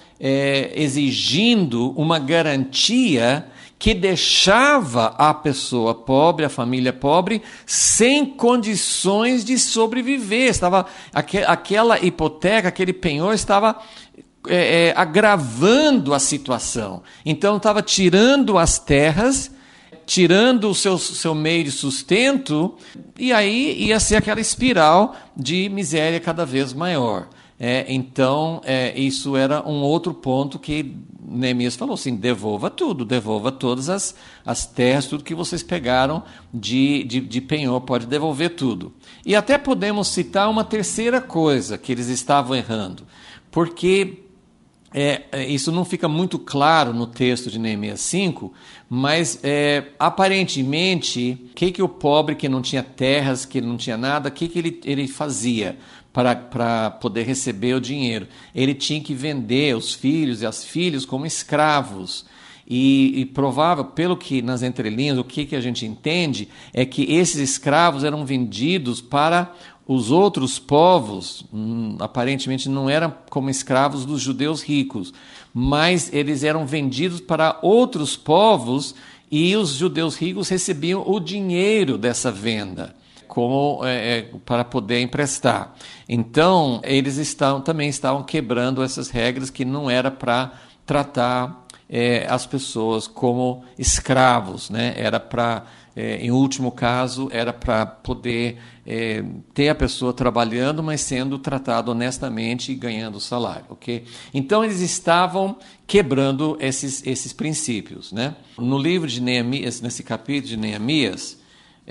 exigindo uma garantia que deixava a pessoa pobre, a família pobre, sem condições de sobreviver. Aquela hipoteca, aquele penhor estava agravando a situação. Então, estava tirando as terras, tirando o seu meio de sustento, e aí ia ser aquela espiral de miséria cada vez maior. Então, isso era um outro ponto que Neemias falou assim, devolva tudo, devolva todas as terras, tudo que vocês pegaram de penhor, pode devolver tudo. E até podemos citar uma terceira coisa que eles estavam errando, porque isso não fica muito claro no texto de Neemias 5, mas aparentemente, o que o pobre que não tinha terras, que não tinha nada, o que ele fazia para poder receber o dinheiro? Ele tinha que vender os filhos e as filhas como escravos. E provável, pelo que nas entrelinhas, o que a gente entende é que esses escravos eram vendidos para os outros povos, aparentemente não eram como escravos dos judeus ricos, mas eles eram vendidos para outros povos e os judeus ricos recebiam o dinheiro dessa venda como para poder emprestar. Então, eles também estavam quebrando essas regras que não era para tratar as pessoas como escravos, né? Era para, em último caso, era para poder ter a pessoa trabalhando, mas sendo tratado honestamente e ganhando salário, ok? Então eles estavam quebrando esses princípios, né? No livro de Neemias, nesse capítulo de Neemias,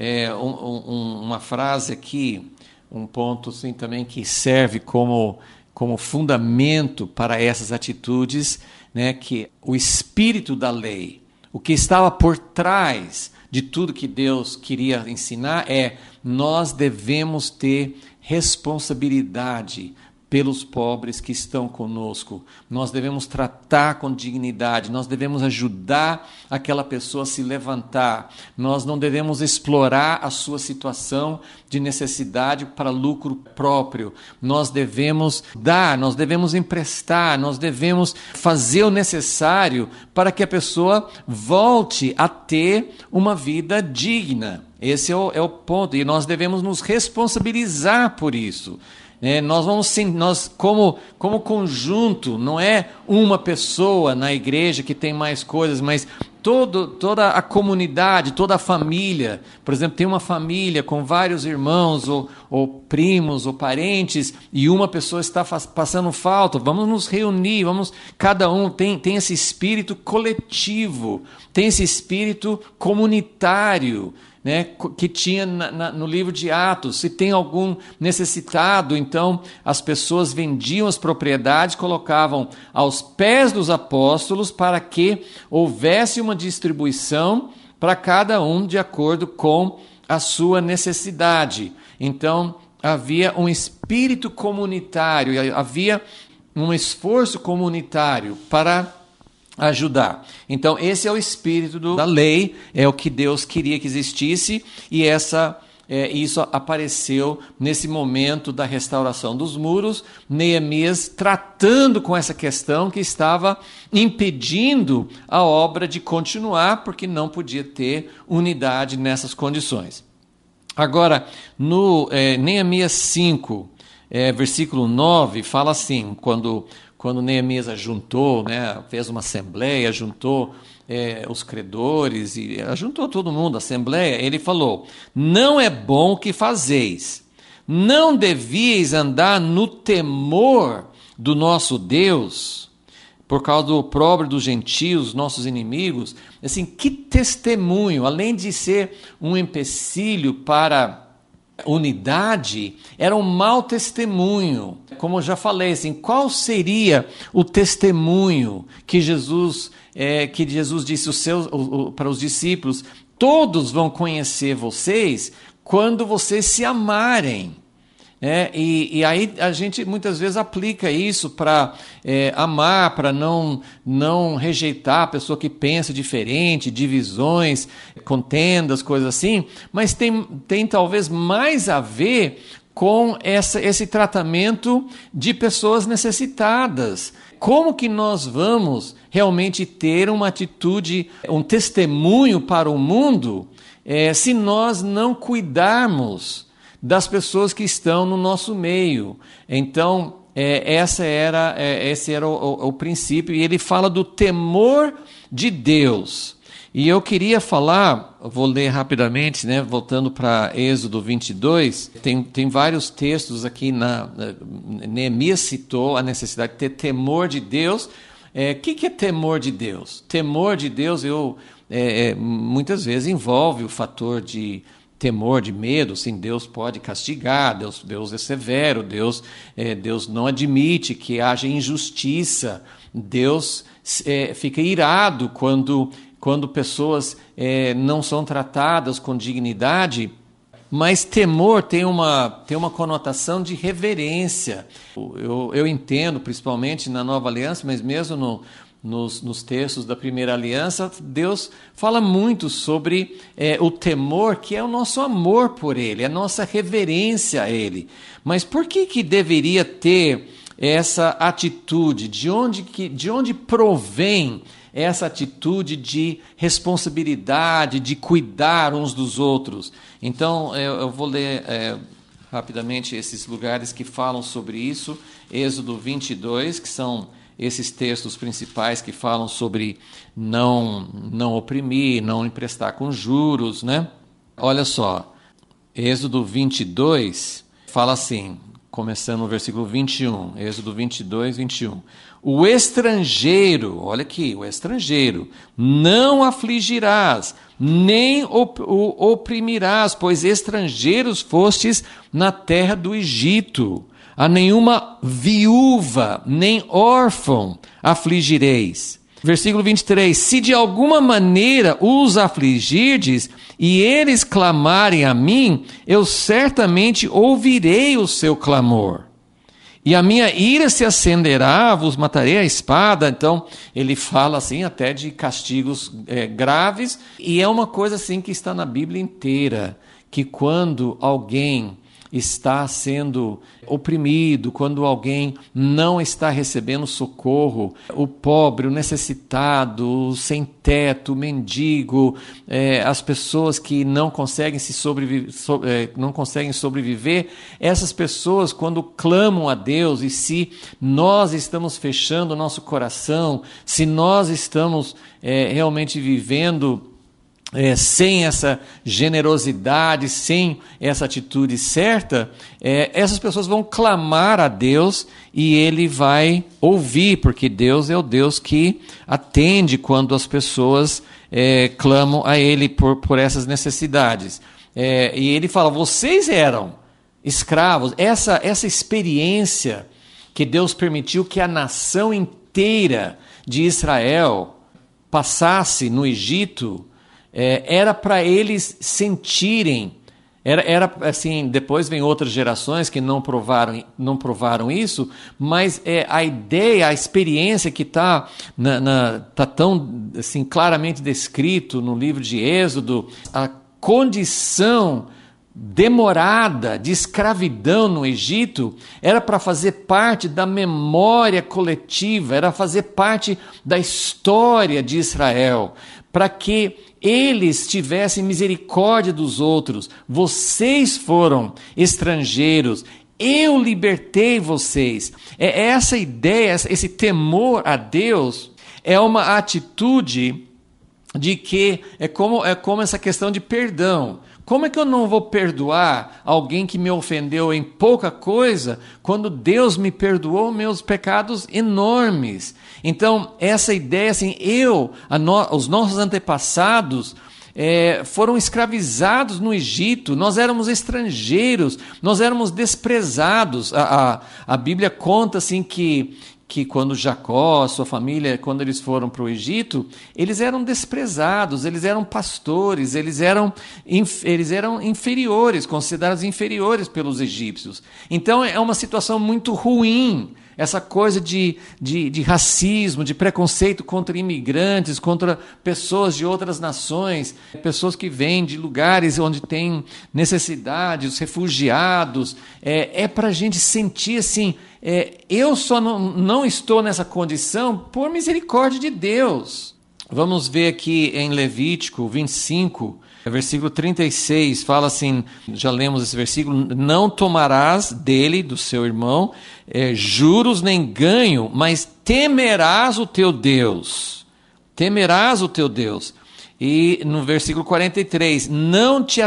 uma frase aqui, um ponto assim, também que serve como fundamento para essas atitudes, né, que o espírito da lei, o que estava por trás de tudo que Deus queria ensinar nós devemos ter responsabilidade pelos pobres que estão conosco. Nós devemos tratar com dignidade, nós devemos ajudar aquela pessoa a se levantar. Nós não devemos explorar a sua situação de necessidade para lucro próprio. Nós devemos dar, nós devemos emprestar, nós devemos fazer o necessário para que a pessoa volte a ter uma vida digna. Esse é o ponto, e nós devemos nos responsabilizar por isso. Nós como conjunto, não é uma pessoa na igreja que tem mais coisas, mas toda a comunidade, toda a família. Por exemplo, tem uma família com vários irmãos, ou primos, ou parentes, e uma pessoa está passando falta. Vamos nos reunir, cada um tem esse espírito coletivo, tem esse espírito comunitário, né, que tinha no livro de Atos. Se tem algum necessitado, então as pessoas vendiam as propriedades, colocavam aos pés dos apóstolos para que houvesse uma distribuição para cada um de acordo com a sua necessidade. Então havia um espírito comunitário, havia um esforço comunitário para ajudar. Então, esse é o espírito da lei, é o que Deus queria que existisse, e isso apareceu nesse momento da restauração dos muros, Neemias tratando com essa questão que estava impedindo a obra de continuar, porque não podia ter unidade nessas condições. Agora, no Neemias 5, versículo 9, fala assim, quando Neemias ajuntou, né, fez uma assembleia, juntou os credores, e ajuntou todo mundo, a assembleia, ele falou: não é bom o que fazeis, não devíeis andar no temor do nosso Deus, por causa do opróbrio dos gentios, nossos inimigos. Assim, que testemunho, além de ser um empecilho para unidade, era um mau testemunho. Como eu já falei, assim, qual seria o testemunho que Jesus disse para os discípulos? Todos vão conhecer vocês quando vocês se amarem. E aí a gente muitas vezes aplica isso para amar, para não rejeitar a pessoa que pensa diferente, divisões, contendas, coisas assim, mas tem talvez mais a ver com esse tratamento de pessoas necessitadas. Como que nós vamos realmente ter uma atitude, um testemunho para o mundo, se nós não cuidarmos das pessoas que estão no nosso meio? Então, esse era o princípio, e ele fala do temor de Deus. E eu queria falar, vou ler rapidamente, né, voltando para Êxodo 22, tem vários textos aqui, Neemias citou a necessidade de ter temor de Deus. O que é temor de Deus? Temor de Deus, muitas vezes envolve o fator de temor, de medo, sim, Deus pode castigar, Deus é severo, Deus não admite que haja injustiça, Deus fica irado quando pessoas não são tratadas com dignidade, mas temor tem uma conotação de reverência. Eu entendo, principalmente na Nova Aliança, mas mesmo nos textos da Primeira Aliança, Deus fala muito sobre o temor, que é o nosso amor por Ele, a nossa reverência a Ele. Mas por que deveria ter essa atitude? De onde provém essa atitude de responsabilidade, de cuidar uns dos outros? Então, eu vou ler rapidamente esses lugares que falam sobre isso. Êxodo 22, que são esses textos principais que falam sobre não oprimir, não emprestar com juros, né? Olha só, Êxodo 22 fala assim, começando no versículo 21, Êxodo 22, 21. O estrangeiro, olha aqui, o estrangeiro, não afligirás, nem o oprimirás, pois estrangeiros fostes na terra do Egito. A nenhuma viúva, nem órfão afligireis. Versículo 23. Se de alguma maneira os afligirdes, e eles clamarem a mim, eu certamente ouvirei o seu clamor. E a minha ira se acenderá, vos matarei a espada. Então, ele fala assim até de castigos graves. E é uma coisa assim que está na Bíblia inteira, que quando alguém está sendo oprimido, quando alguém não está recebendo socorro, o pobre, o necessitado, o sem teto, o mendigo, as pessoas que não conseguem sobreviver, essas pessoas, quando clamam a Deus, e se nós estamos fechando o nosso coração, se nós estamos realmente vivendo sem essa generosidade, sem essa atitude certa, essas pessoas vão clamar a Deus e Ele vai ouvir, porque Deus é o Deus que atende quando as pessoas clamam a Ele por essas necessidades. E Ele fala, vocês eram escravos. Essa experiência que Deus permitiu que a nação inteira de Israel passasse no Egito, era para eles sentirem, era assim, depois vem outras gerações que não provaram isso, mas a ideia, a experiência que está tão assim, claramente descrito no livro de Êxodo, a condição demorada de escravidão no Egito, era para fazer parte da memória coletiva, era fazer parte da história de Israel, para que eles tivessem misericórdia dos outros. Vocês foram estrangeiros, eu libertei vocês. Essa ideia, esse temor a Deus, é uma atitude de que é como essa questão de perdão. Como é que eu não vou perdoar alguém que me ofendeu em pouca coisa, quando Deus me perdoou meus pecados enormes? Então, essa ideia, assim, os nossos antepassados foram escravizados no Egito, nós éramos estrangeiros, nós éramos desprezados. A Bíblia conta assim que quando Jacó, sua família, quando eles foram para o Egito, eles eram desprezados, eles eram pastores, eles eram inferiores, considerados inferiores pelos egípcios. Então é uma situação muito ruim, essa coisa de racismo, de preconceito contra imigrantes, contra pessoas de outras nações, pessoas que vêm de lugares onde tem necessidade, os refugiados. É para a gente sentir assim, eu só não estou nessa condição por misericórdia de Deus. Vamos ver aqui em Levítico 25, versículo 36, fala assim, já lemos esse versículo, não tomarás dele, do seu irmão, juros nem ganho, mas temerás o teu Deus. Temerás o teu Deus. E no versículo 43, não te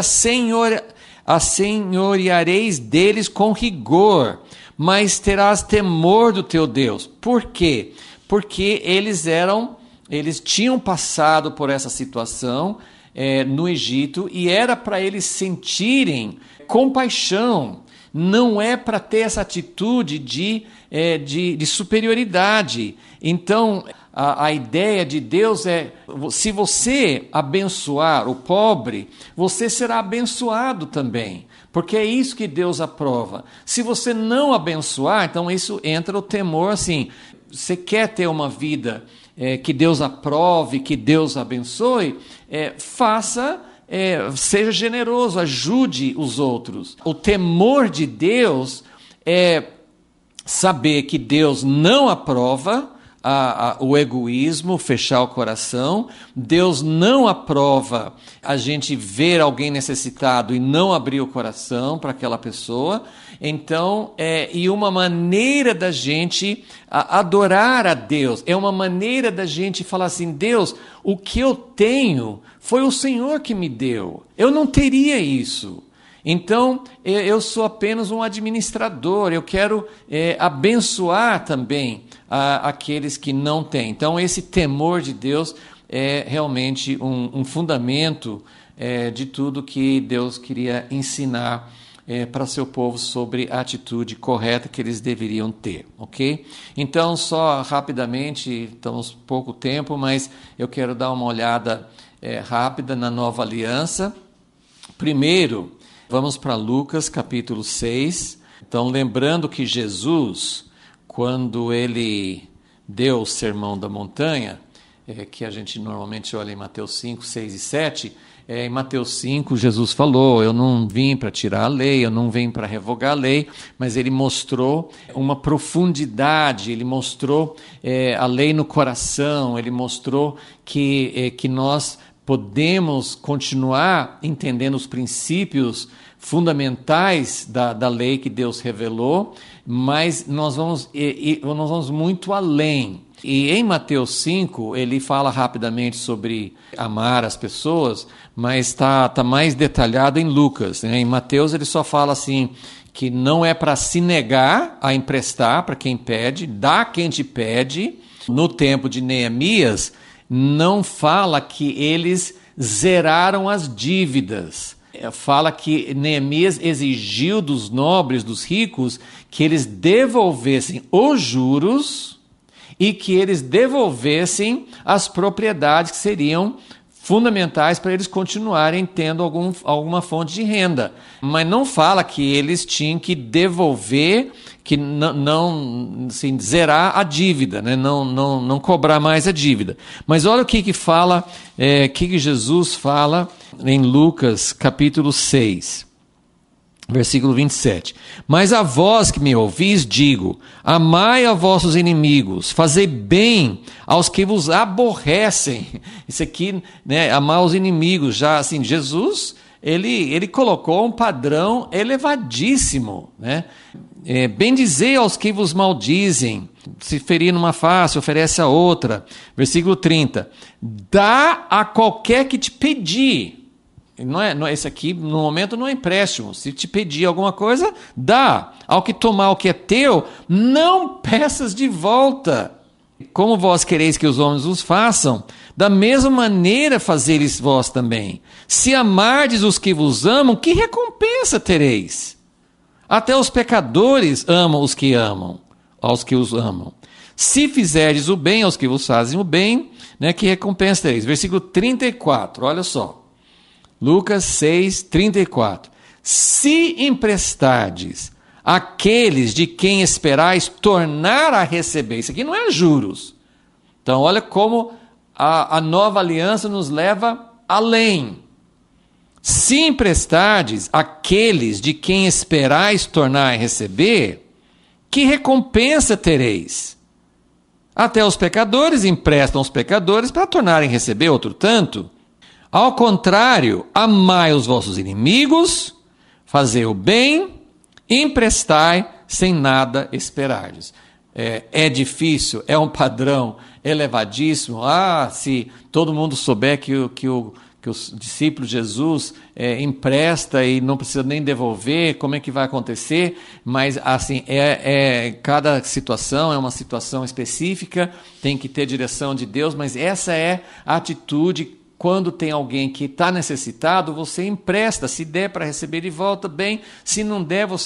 assenhoreareis deles com rigor, mas terás temor do teu Deus. Por quê? Porque eles tinham passado por essa situação, no Egito, e era para eles sentirem compaixão. Não é para ter essa atitude de superioridade. Então, a ideia de Deus é, se você abençoar o pobre, você será abençoado também, porque é isso que Deus aprova. Se você não abençoar, então isso entra o temor, assim, você quer ter uma vida que Deus aprove, que Deus abençoe, seja generoso, ajude os outros. O temor de Deus é saber que Deus não aprova o egoísmo, fechar o coração. Deus não aprova a gente ver alguém necessitado e não abrir o coração para aquela pessoa. Então, e uma maneira da gente adorar a Deus, é uma maneira da gente falar assim, Deus, o que eu tenho foi o Senhor que me deu, eu não teria isso. Então, eu sou apenas um administrador, eu quero abençoar também aqueles que não têm. Então, esse temor de Deus é realmente um fundamento de tudo que Deus queria ensinar para seu povo sobre a atitude correta que eles deveriam ter, ok? Então, só rapidamente, estamos pouco tempo, mas eu quero dar uma olhada rápida na Nova Aliança. Primeiro, vamos para Lucas capítulo 6. Então, lembrando que Jesus, quando ele deu o Sermão da Montanha, que a gente normalmente olha em Mateus 5, 6 e 7, em Mateus 5, Jesus falou, eu não vim para tirar a lei, eu não vim para revogar a lei, mas ele mostrou uma profundidade, ele mostrou a lei no coração, ele mostrou que nós podemos continuar entendendo os princípios fundamentais da lei que Deus revelou, mas nós vamos muito além. E em Mateus 5, ele fala rapidamente sobre amar as pessoas, mas está mais detalhado em Lucas, né? Em Mateus ele só fala assim, que não é para se negar a emprestar para quem pede, dá quem te pede. No tempo de Neemias, não fala que eles zeraram as dívidas. Fala que Neemias exigiu dos nobres, dos ricos, que eles devolvessem os juros e que eles devolvessem as propriedades que seriam fundamentais para eles continuarem tendo alguma fonte de renda. Mas não fala que eles tinham que devolver, que não assim, zerar a dívida, né? não cobrar mais a dívida. Mas olha o que fala, que Jesus fala em Lucas capítulo 6. Versículo 27. Mas a vós que me ouvis, digo, amai a vossos inimigos, fazei bem aos que vos aborrecem. Isso aqui, né, amar os inimigos, já assim, Jesus, ele colocou um padrão elevadíssimo, né? Bendizei aos que vos maldizem, se ferir numa face, oferece a outra. Versículo 30. Dá a qualquer que te pedir. Esse aqui, no momento, não é empréstimo. Se te pedir alguma coisa, dá. Ao que tomar o que é teu, não peças de volta. Como vós quereis que os homens os façam, da mesma maneira fazeis vós também. Se amardes os que vos amam, que recompensa tereis? Até os pecadores amam os que amam, aos que os amam. Se fizerdes o bem aos que vos fazem o bem, né, que recompensa tereis? Versículo 34, olha só. Lucas 6, 34. Se emprestardes àqueles de quem esperais tornar a receber, isso aqui não é juros. Então, olha como a nova aliança nos leva além. Se emprestardes àqueles de quem esperais tornar a receber, que recompensa tereis? Até os pecadores emprestam aos pecadores para tornarem a receber outro tanto. Ao contrário, amai os vossos inimigos, fazei o bem, emprestai sem nada esperardes. É difícil, é um padrão elevadíssimo. Se todo mundo souber que os discípulos de Jesus empresta e não precisa nem devolver, como é que vai acontecer? Mas assim, cada situação é uma situação específica, tem que ter direção de Deus, mas essa é a atitude quando tem alguém que está necessitado, você empresta. Se der para receber de volta, bem. Se não der, o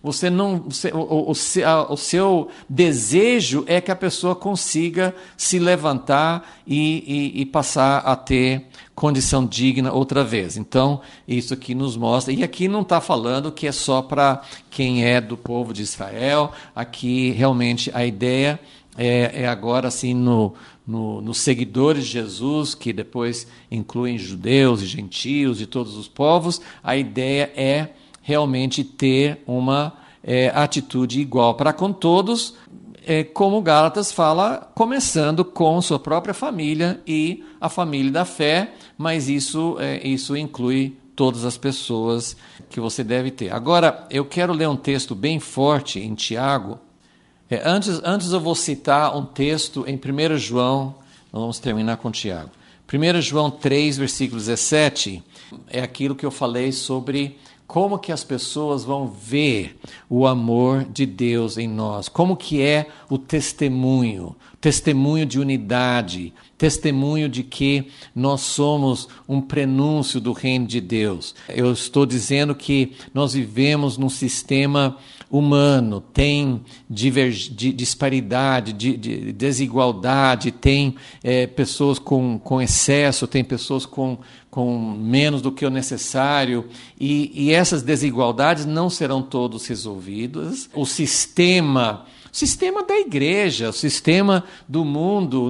seu desejo é que a pessoa consiga se levantar e passar a ter condição digna outra vez. Então, isso aqui nos mostra, e aqui não está falando que é só para quem é do povo de Israel, aqui realmente a ideia é agora assim nos seguidores de Jesus, que depois incluem judeus e gentios de todos os povos, a ideia é realmente ter uma atitude igual para com todos, como Gálatas fala, começando com sua própria família e a família da fé, mas isso inclui todas as pessoas que você deve ter. Agora, eu quero ler um texto bem forte em Tiago. Antes eu vou citar um texto em 1 João, nós vamos terminar com Tiago. 1 João 3, versículo 17, é aquilo que eu falei sobre como que as pessoas vão ver o amor de Deus em nós, como que é o testemunho de unidade, testemunho de que nós somos um prenúncio do reino de Deus. Eu estou dizendo que nós vivemos num sistema humano, tem disparidade, de desigualdade, tem pessoas com excesso, tem pessoas com menos do que o necessário, e essas desigualdades não serão todas resolvidas. O sistema da igreja, o sistema do mundo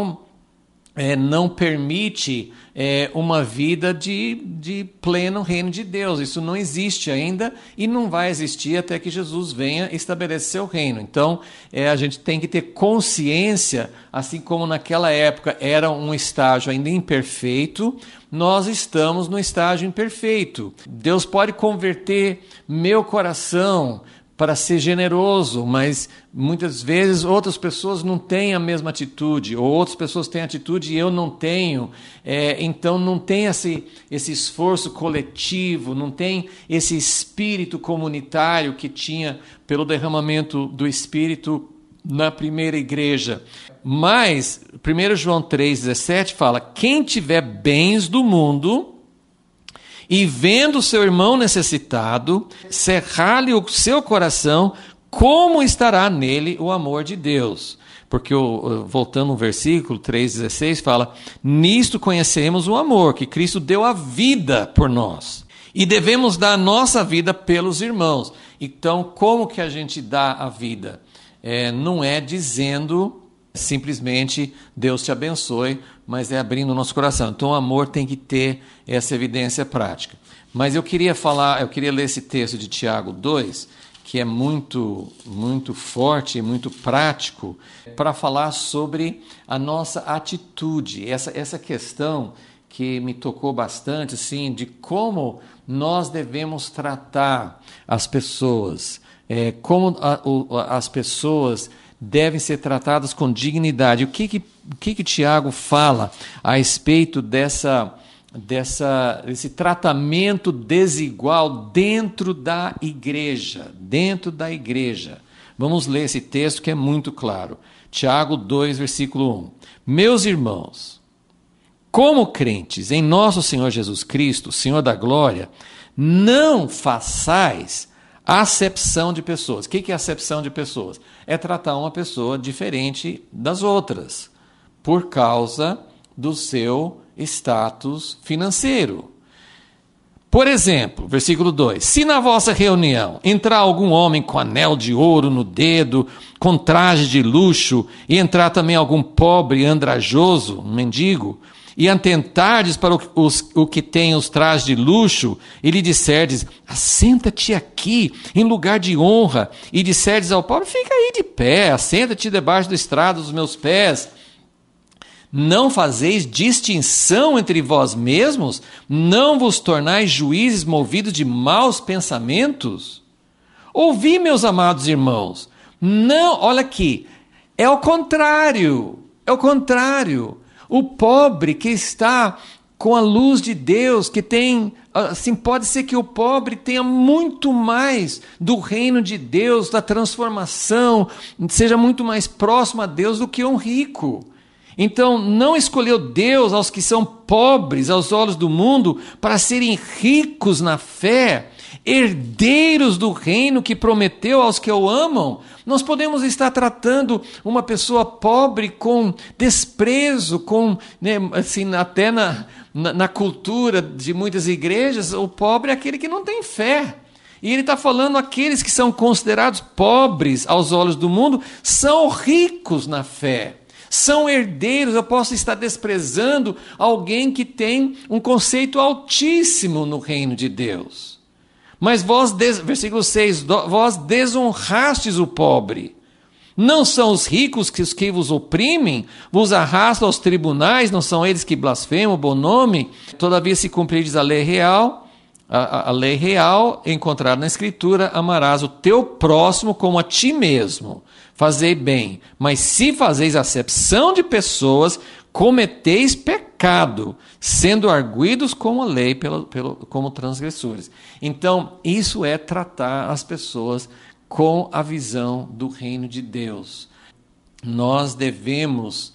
não permite uma vida de pleno reino de Deus. Isso não existe ainda e não vai existir até que Jesus venha estabelecer seu reino. Então, a gente tem que ter consciência, assim como naquela época era um estágio ainda imperfeito, nós estamos no estágio imperfeito. Deus pode converter meu coração para ser generoso, mas muitas vezes outras pessoas não têm a mesma atitude, ou outras pessoas têm atitude e eu não tenho, então não tem esse esforço coletivo, não tem esse espírito comunitário que tinha pelo derramamento do Espírito na primeira igreja. Mas 1 João 3,17 fala: quem tiver bens do mundo e vendo seu irmão necessitado, cerrar-lhe o seu coração, como estará nele o amor de Deus? Porque, voltando no versículo 3,16, fala: nisto conhecemos o amor, que Cristo deu a vida por nós. E devemos dar a nossa vida pelos irmãos. Então, como que a gente dá a vida? Não é dizendo simplesmente Deus te abençoe, mas é abrindo o nosso coração. Então o amor tem que ter essa evidência prática. Mas eu queria ler esse texto de Tiago 2, que é muito, muito forte e muito prático, para falar sobre a nossa atitude, essa questão que me tocou bastante, assim, de como nós devemos tratar as pessoas, como as pessoas devem ser tratadas com dignidade. O que Tiago fala a respeito desse tratamento desigual dentro da igreja? Vamos ler esse texto que é muito claro. Tiago 2, versículo 1. Meus irmãos, como crentes em nosso Senhor Jesus Cristo, Senhor da glória, não façais acepção de pessoas. O que é acepção de pessoas? É tratar uma pessoa diferente das outras, por causa do seu status financeiro. Por exemplo, versículo 2: se na vossa reunião entrar algum homem com anel de ouro no dedo, com traje de luxo, e entrar também algum pobre andrajoso, um mendigo, e atentardes para o que tem os trajes de luxo, e lhe disserdes: assenta-te aqui em lugar de honra, e disserdes ao pobre: fica aí de pé, assenta-te debaixo do estrado dos meus pés, não fazeis distinção entre vós mesmos? Não vos tornais juízes movidos de maus pensamentos? Ouvi, meus amados irmãos, não, olha aqui, é o contrário. O pobre que está com a luz de Deus, que tem, assim, pode ser que o pobre tenha muito mais do reino de Deus, da transformação, seja muito mais próximo a Deus do que um rico. Então, não escolheu Deus aos que são pobres aos olhos do mundo para serem ricos na fé, herdeiros do reino que prometeu aos que o amam. Nós podemos estar tratando uma pessoa pobre com desprezo, com, né, assim, até na cultura de muitas igrejas, o pobre é aquele que não tem fé. E ele está falando aqueles que são considerados pobres aos olhos do mundo, são ricos na fé. São herdeiros. Eu posso estar desprezando alguém que tem um conceito altíssimo no reino de Deus. Mas versículo 6, vós desonrastes o pobre. Não são os ricos que vos oprimem, vos arrastam aos tribunais, não são eles que blasfemam o bom nome? Todavia, se cumprirdes a lei real, a lei real encontrada na Escritura, amarás o teu próximo como a ti mesmo. Fazei bem, mas se fazeis acepção de pessoas, cometeis pecado, sendo arguidos com a lei como transgressores. Então, isso é tratar as pessoas com a visão do reino de Deus. Nós devemos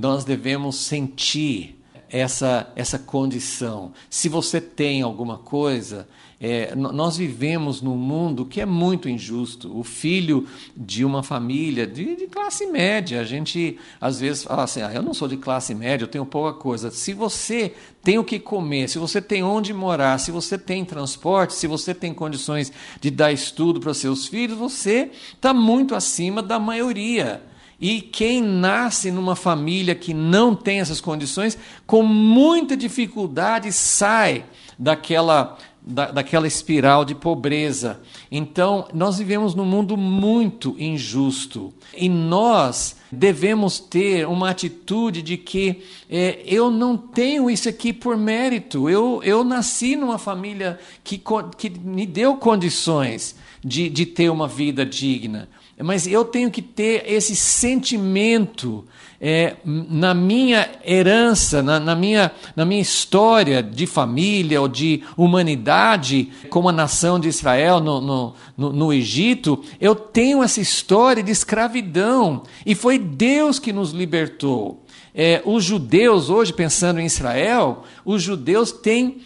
sentir essa condição. Se você tem alguma coisa, nós vivemos num mundo que é muito injusto. O filho de uma família de classe média, a gente às vezes fala assim, eu não sou de classe média, eu tenho pouca coisa. Se você tem o que comer, se você tem onde morar, se você tem transporte, se você tem condições de dar estudo para os seus filhos, você está muito acima da maioria. E quem nasce numa família que não tem essas condições, com muita dificuldade sai daquela espiral de pobreza. Então, nós vivemos num mundo muito injusto. E nós devemos ter uma atitude de que eu não tenho isso aqui por mérito. Eu nasci numa família que me deu condições de ter uma vida digna. Mas eu tenho que ter esse sentimento na minha herança, na minha história de família ou de humanidade, como a nação de Israel no Egito. Eu tenho essa história de escravidão e foi Deus que nos libertou. Os judeus, hoje pensando em Israel, os judeus têm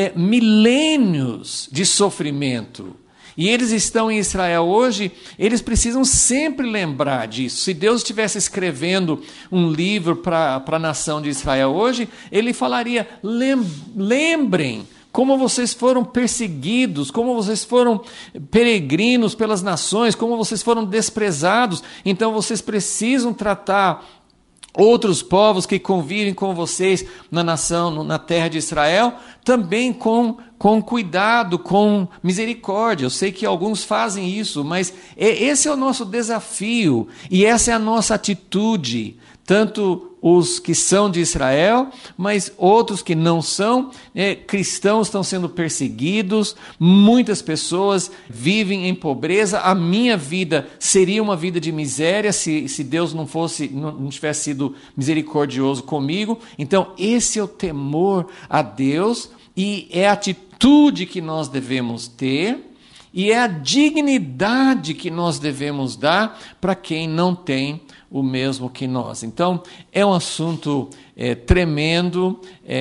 milênios de sofrimento. E eles estão em Israel hoje, eles precisam sempre lembrar disso. Se Deus estivesse escrevendo um livro para a nação de Israel hoje, ele falaria, lembrem como vocês foram perseguidos, como vocês foram peregrinos pelas nações, como vocês foram desprezados. Então vocês precisam tratar outros povos que convivem com vocês na nação, na terra de Israel, também com cuidado, com misericórdia. Eu sei que alguns fazem isso, mas esse é o nosso desafio e essa é a nossa atitude. Tanto os que são de Israel, mas outros que não são, cristãos estão sendo perseguidos, muitas pessoas vivem em pobreza. A minha vida seria uma vida de miséria se Deus não tivesse sido misericordioso comigo. Então, esse é o temor a Deus e é a atitude que nós devemos ter e é a dignidade que nós devemos dar para quem não tem o mesmo que nós. Então, é um assunto tremendo,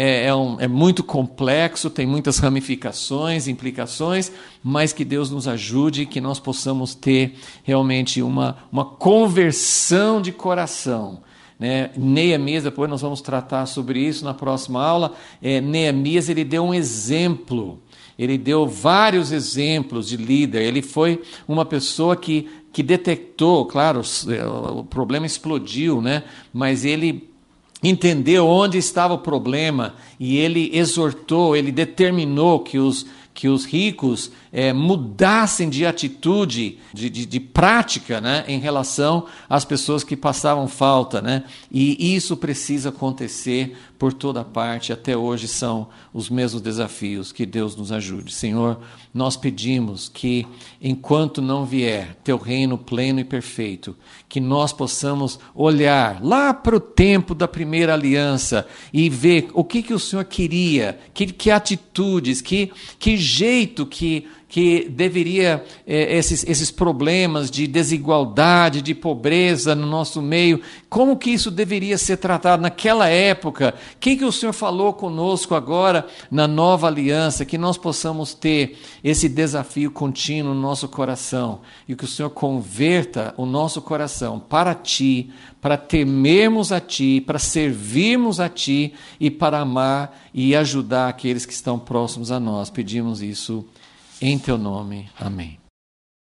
é muito complexo, tem muitas ramificações, implicações, mas que Deus nos ajude, que nós possamos ter realmente uma conversão de coração. Neemias, depois nós vamos tratar sobre isso na próxima aula. Neemias, ele deu um exemplo. Ele deu vários exemplos de líder. Ele foi uma pessoa que detectou, claro, o problema explodiu, mas ele entendeu onde estava o problema e ele exortou, ele determinou que os ricos mudassem de atitude, de prática, em relação às pessoas que passavam falta. E isso precisa acontecer por toda parte. Até hoje são os mesmos desafios. Que Deus nos ajude. Senhor, nós pedimos que, enquanto não vier teu reino pleno e perfeito, que nós possamos olhar lá para o tempo da primeira aliança e ver o que o Senhor queria, que atitudes, que jeito que que deveria, esses problemas de desigualdade, de pobreza no nosso meio, como que isso deveria ser tratado naquela época? O que o Senhor falou conosco agora na nova aliança, que nós possamos ter esse desafio contínuo no nosso coração e que o Senhor converta o nosso coração para Ti, para temermos a Ti, para servirmos a Ti e para amar e ajudar aqueles que estão próximos a nós. Pedimos isso em Teu nome. Amém.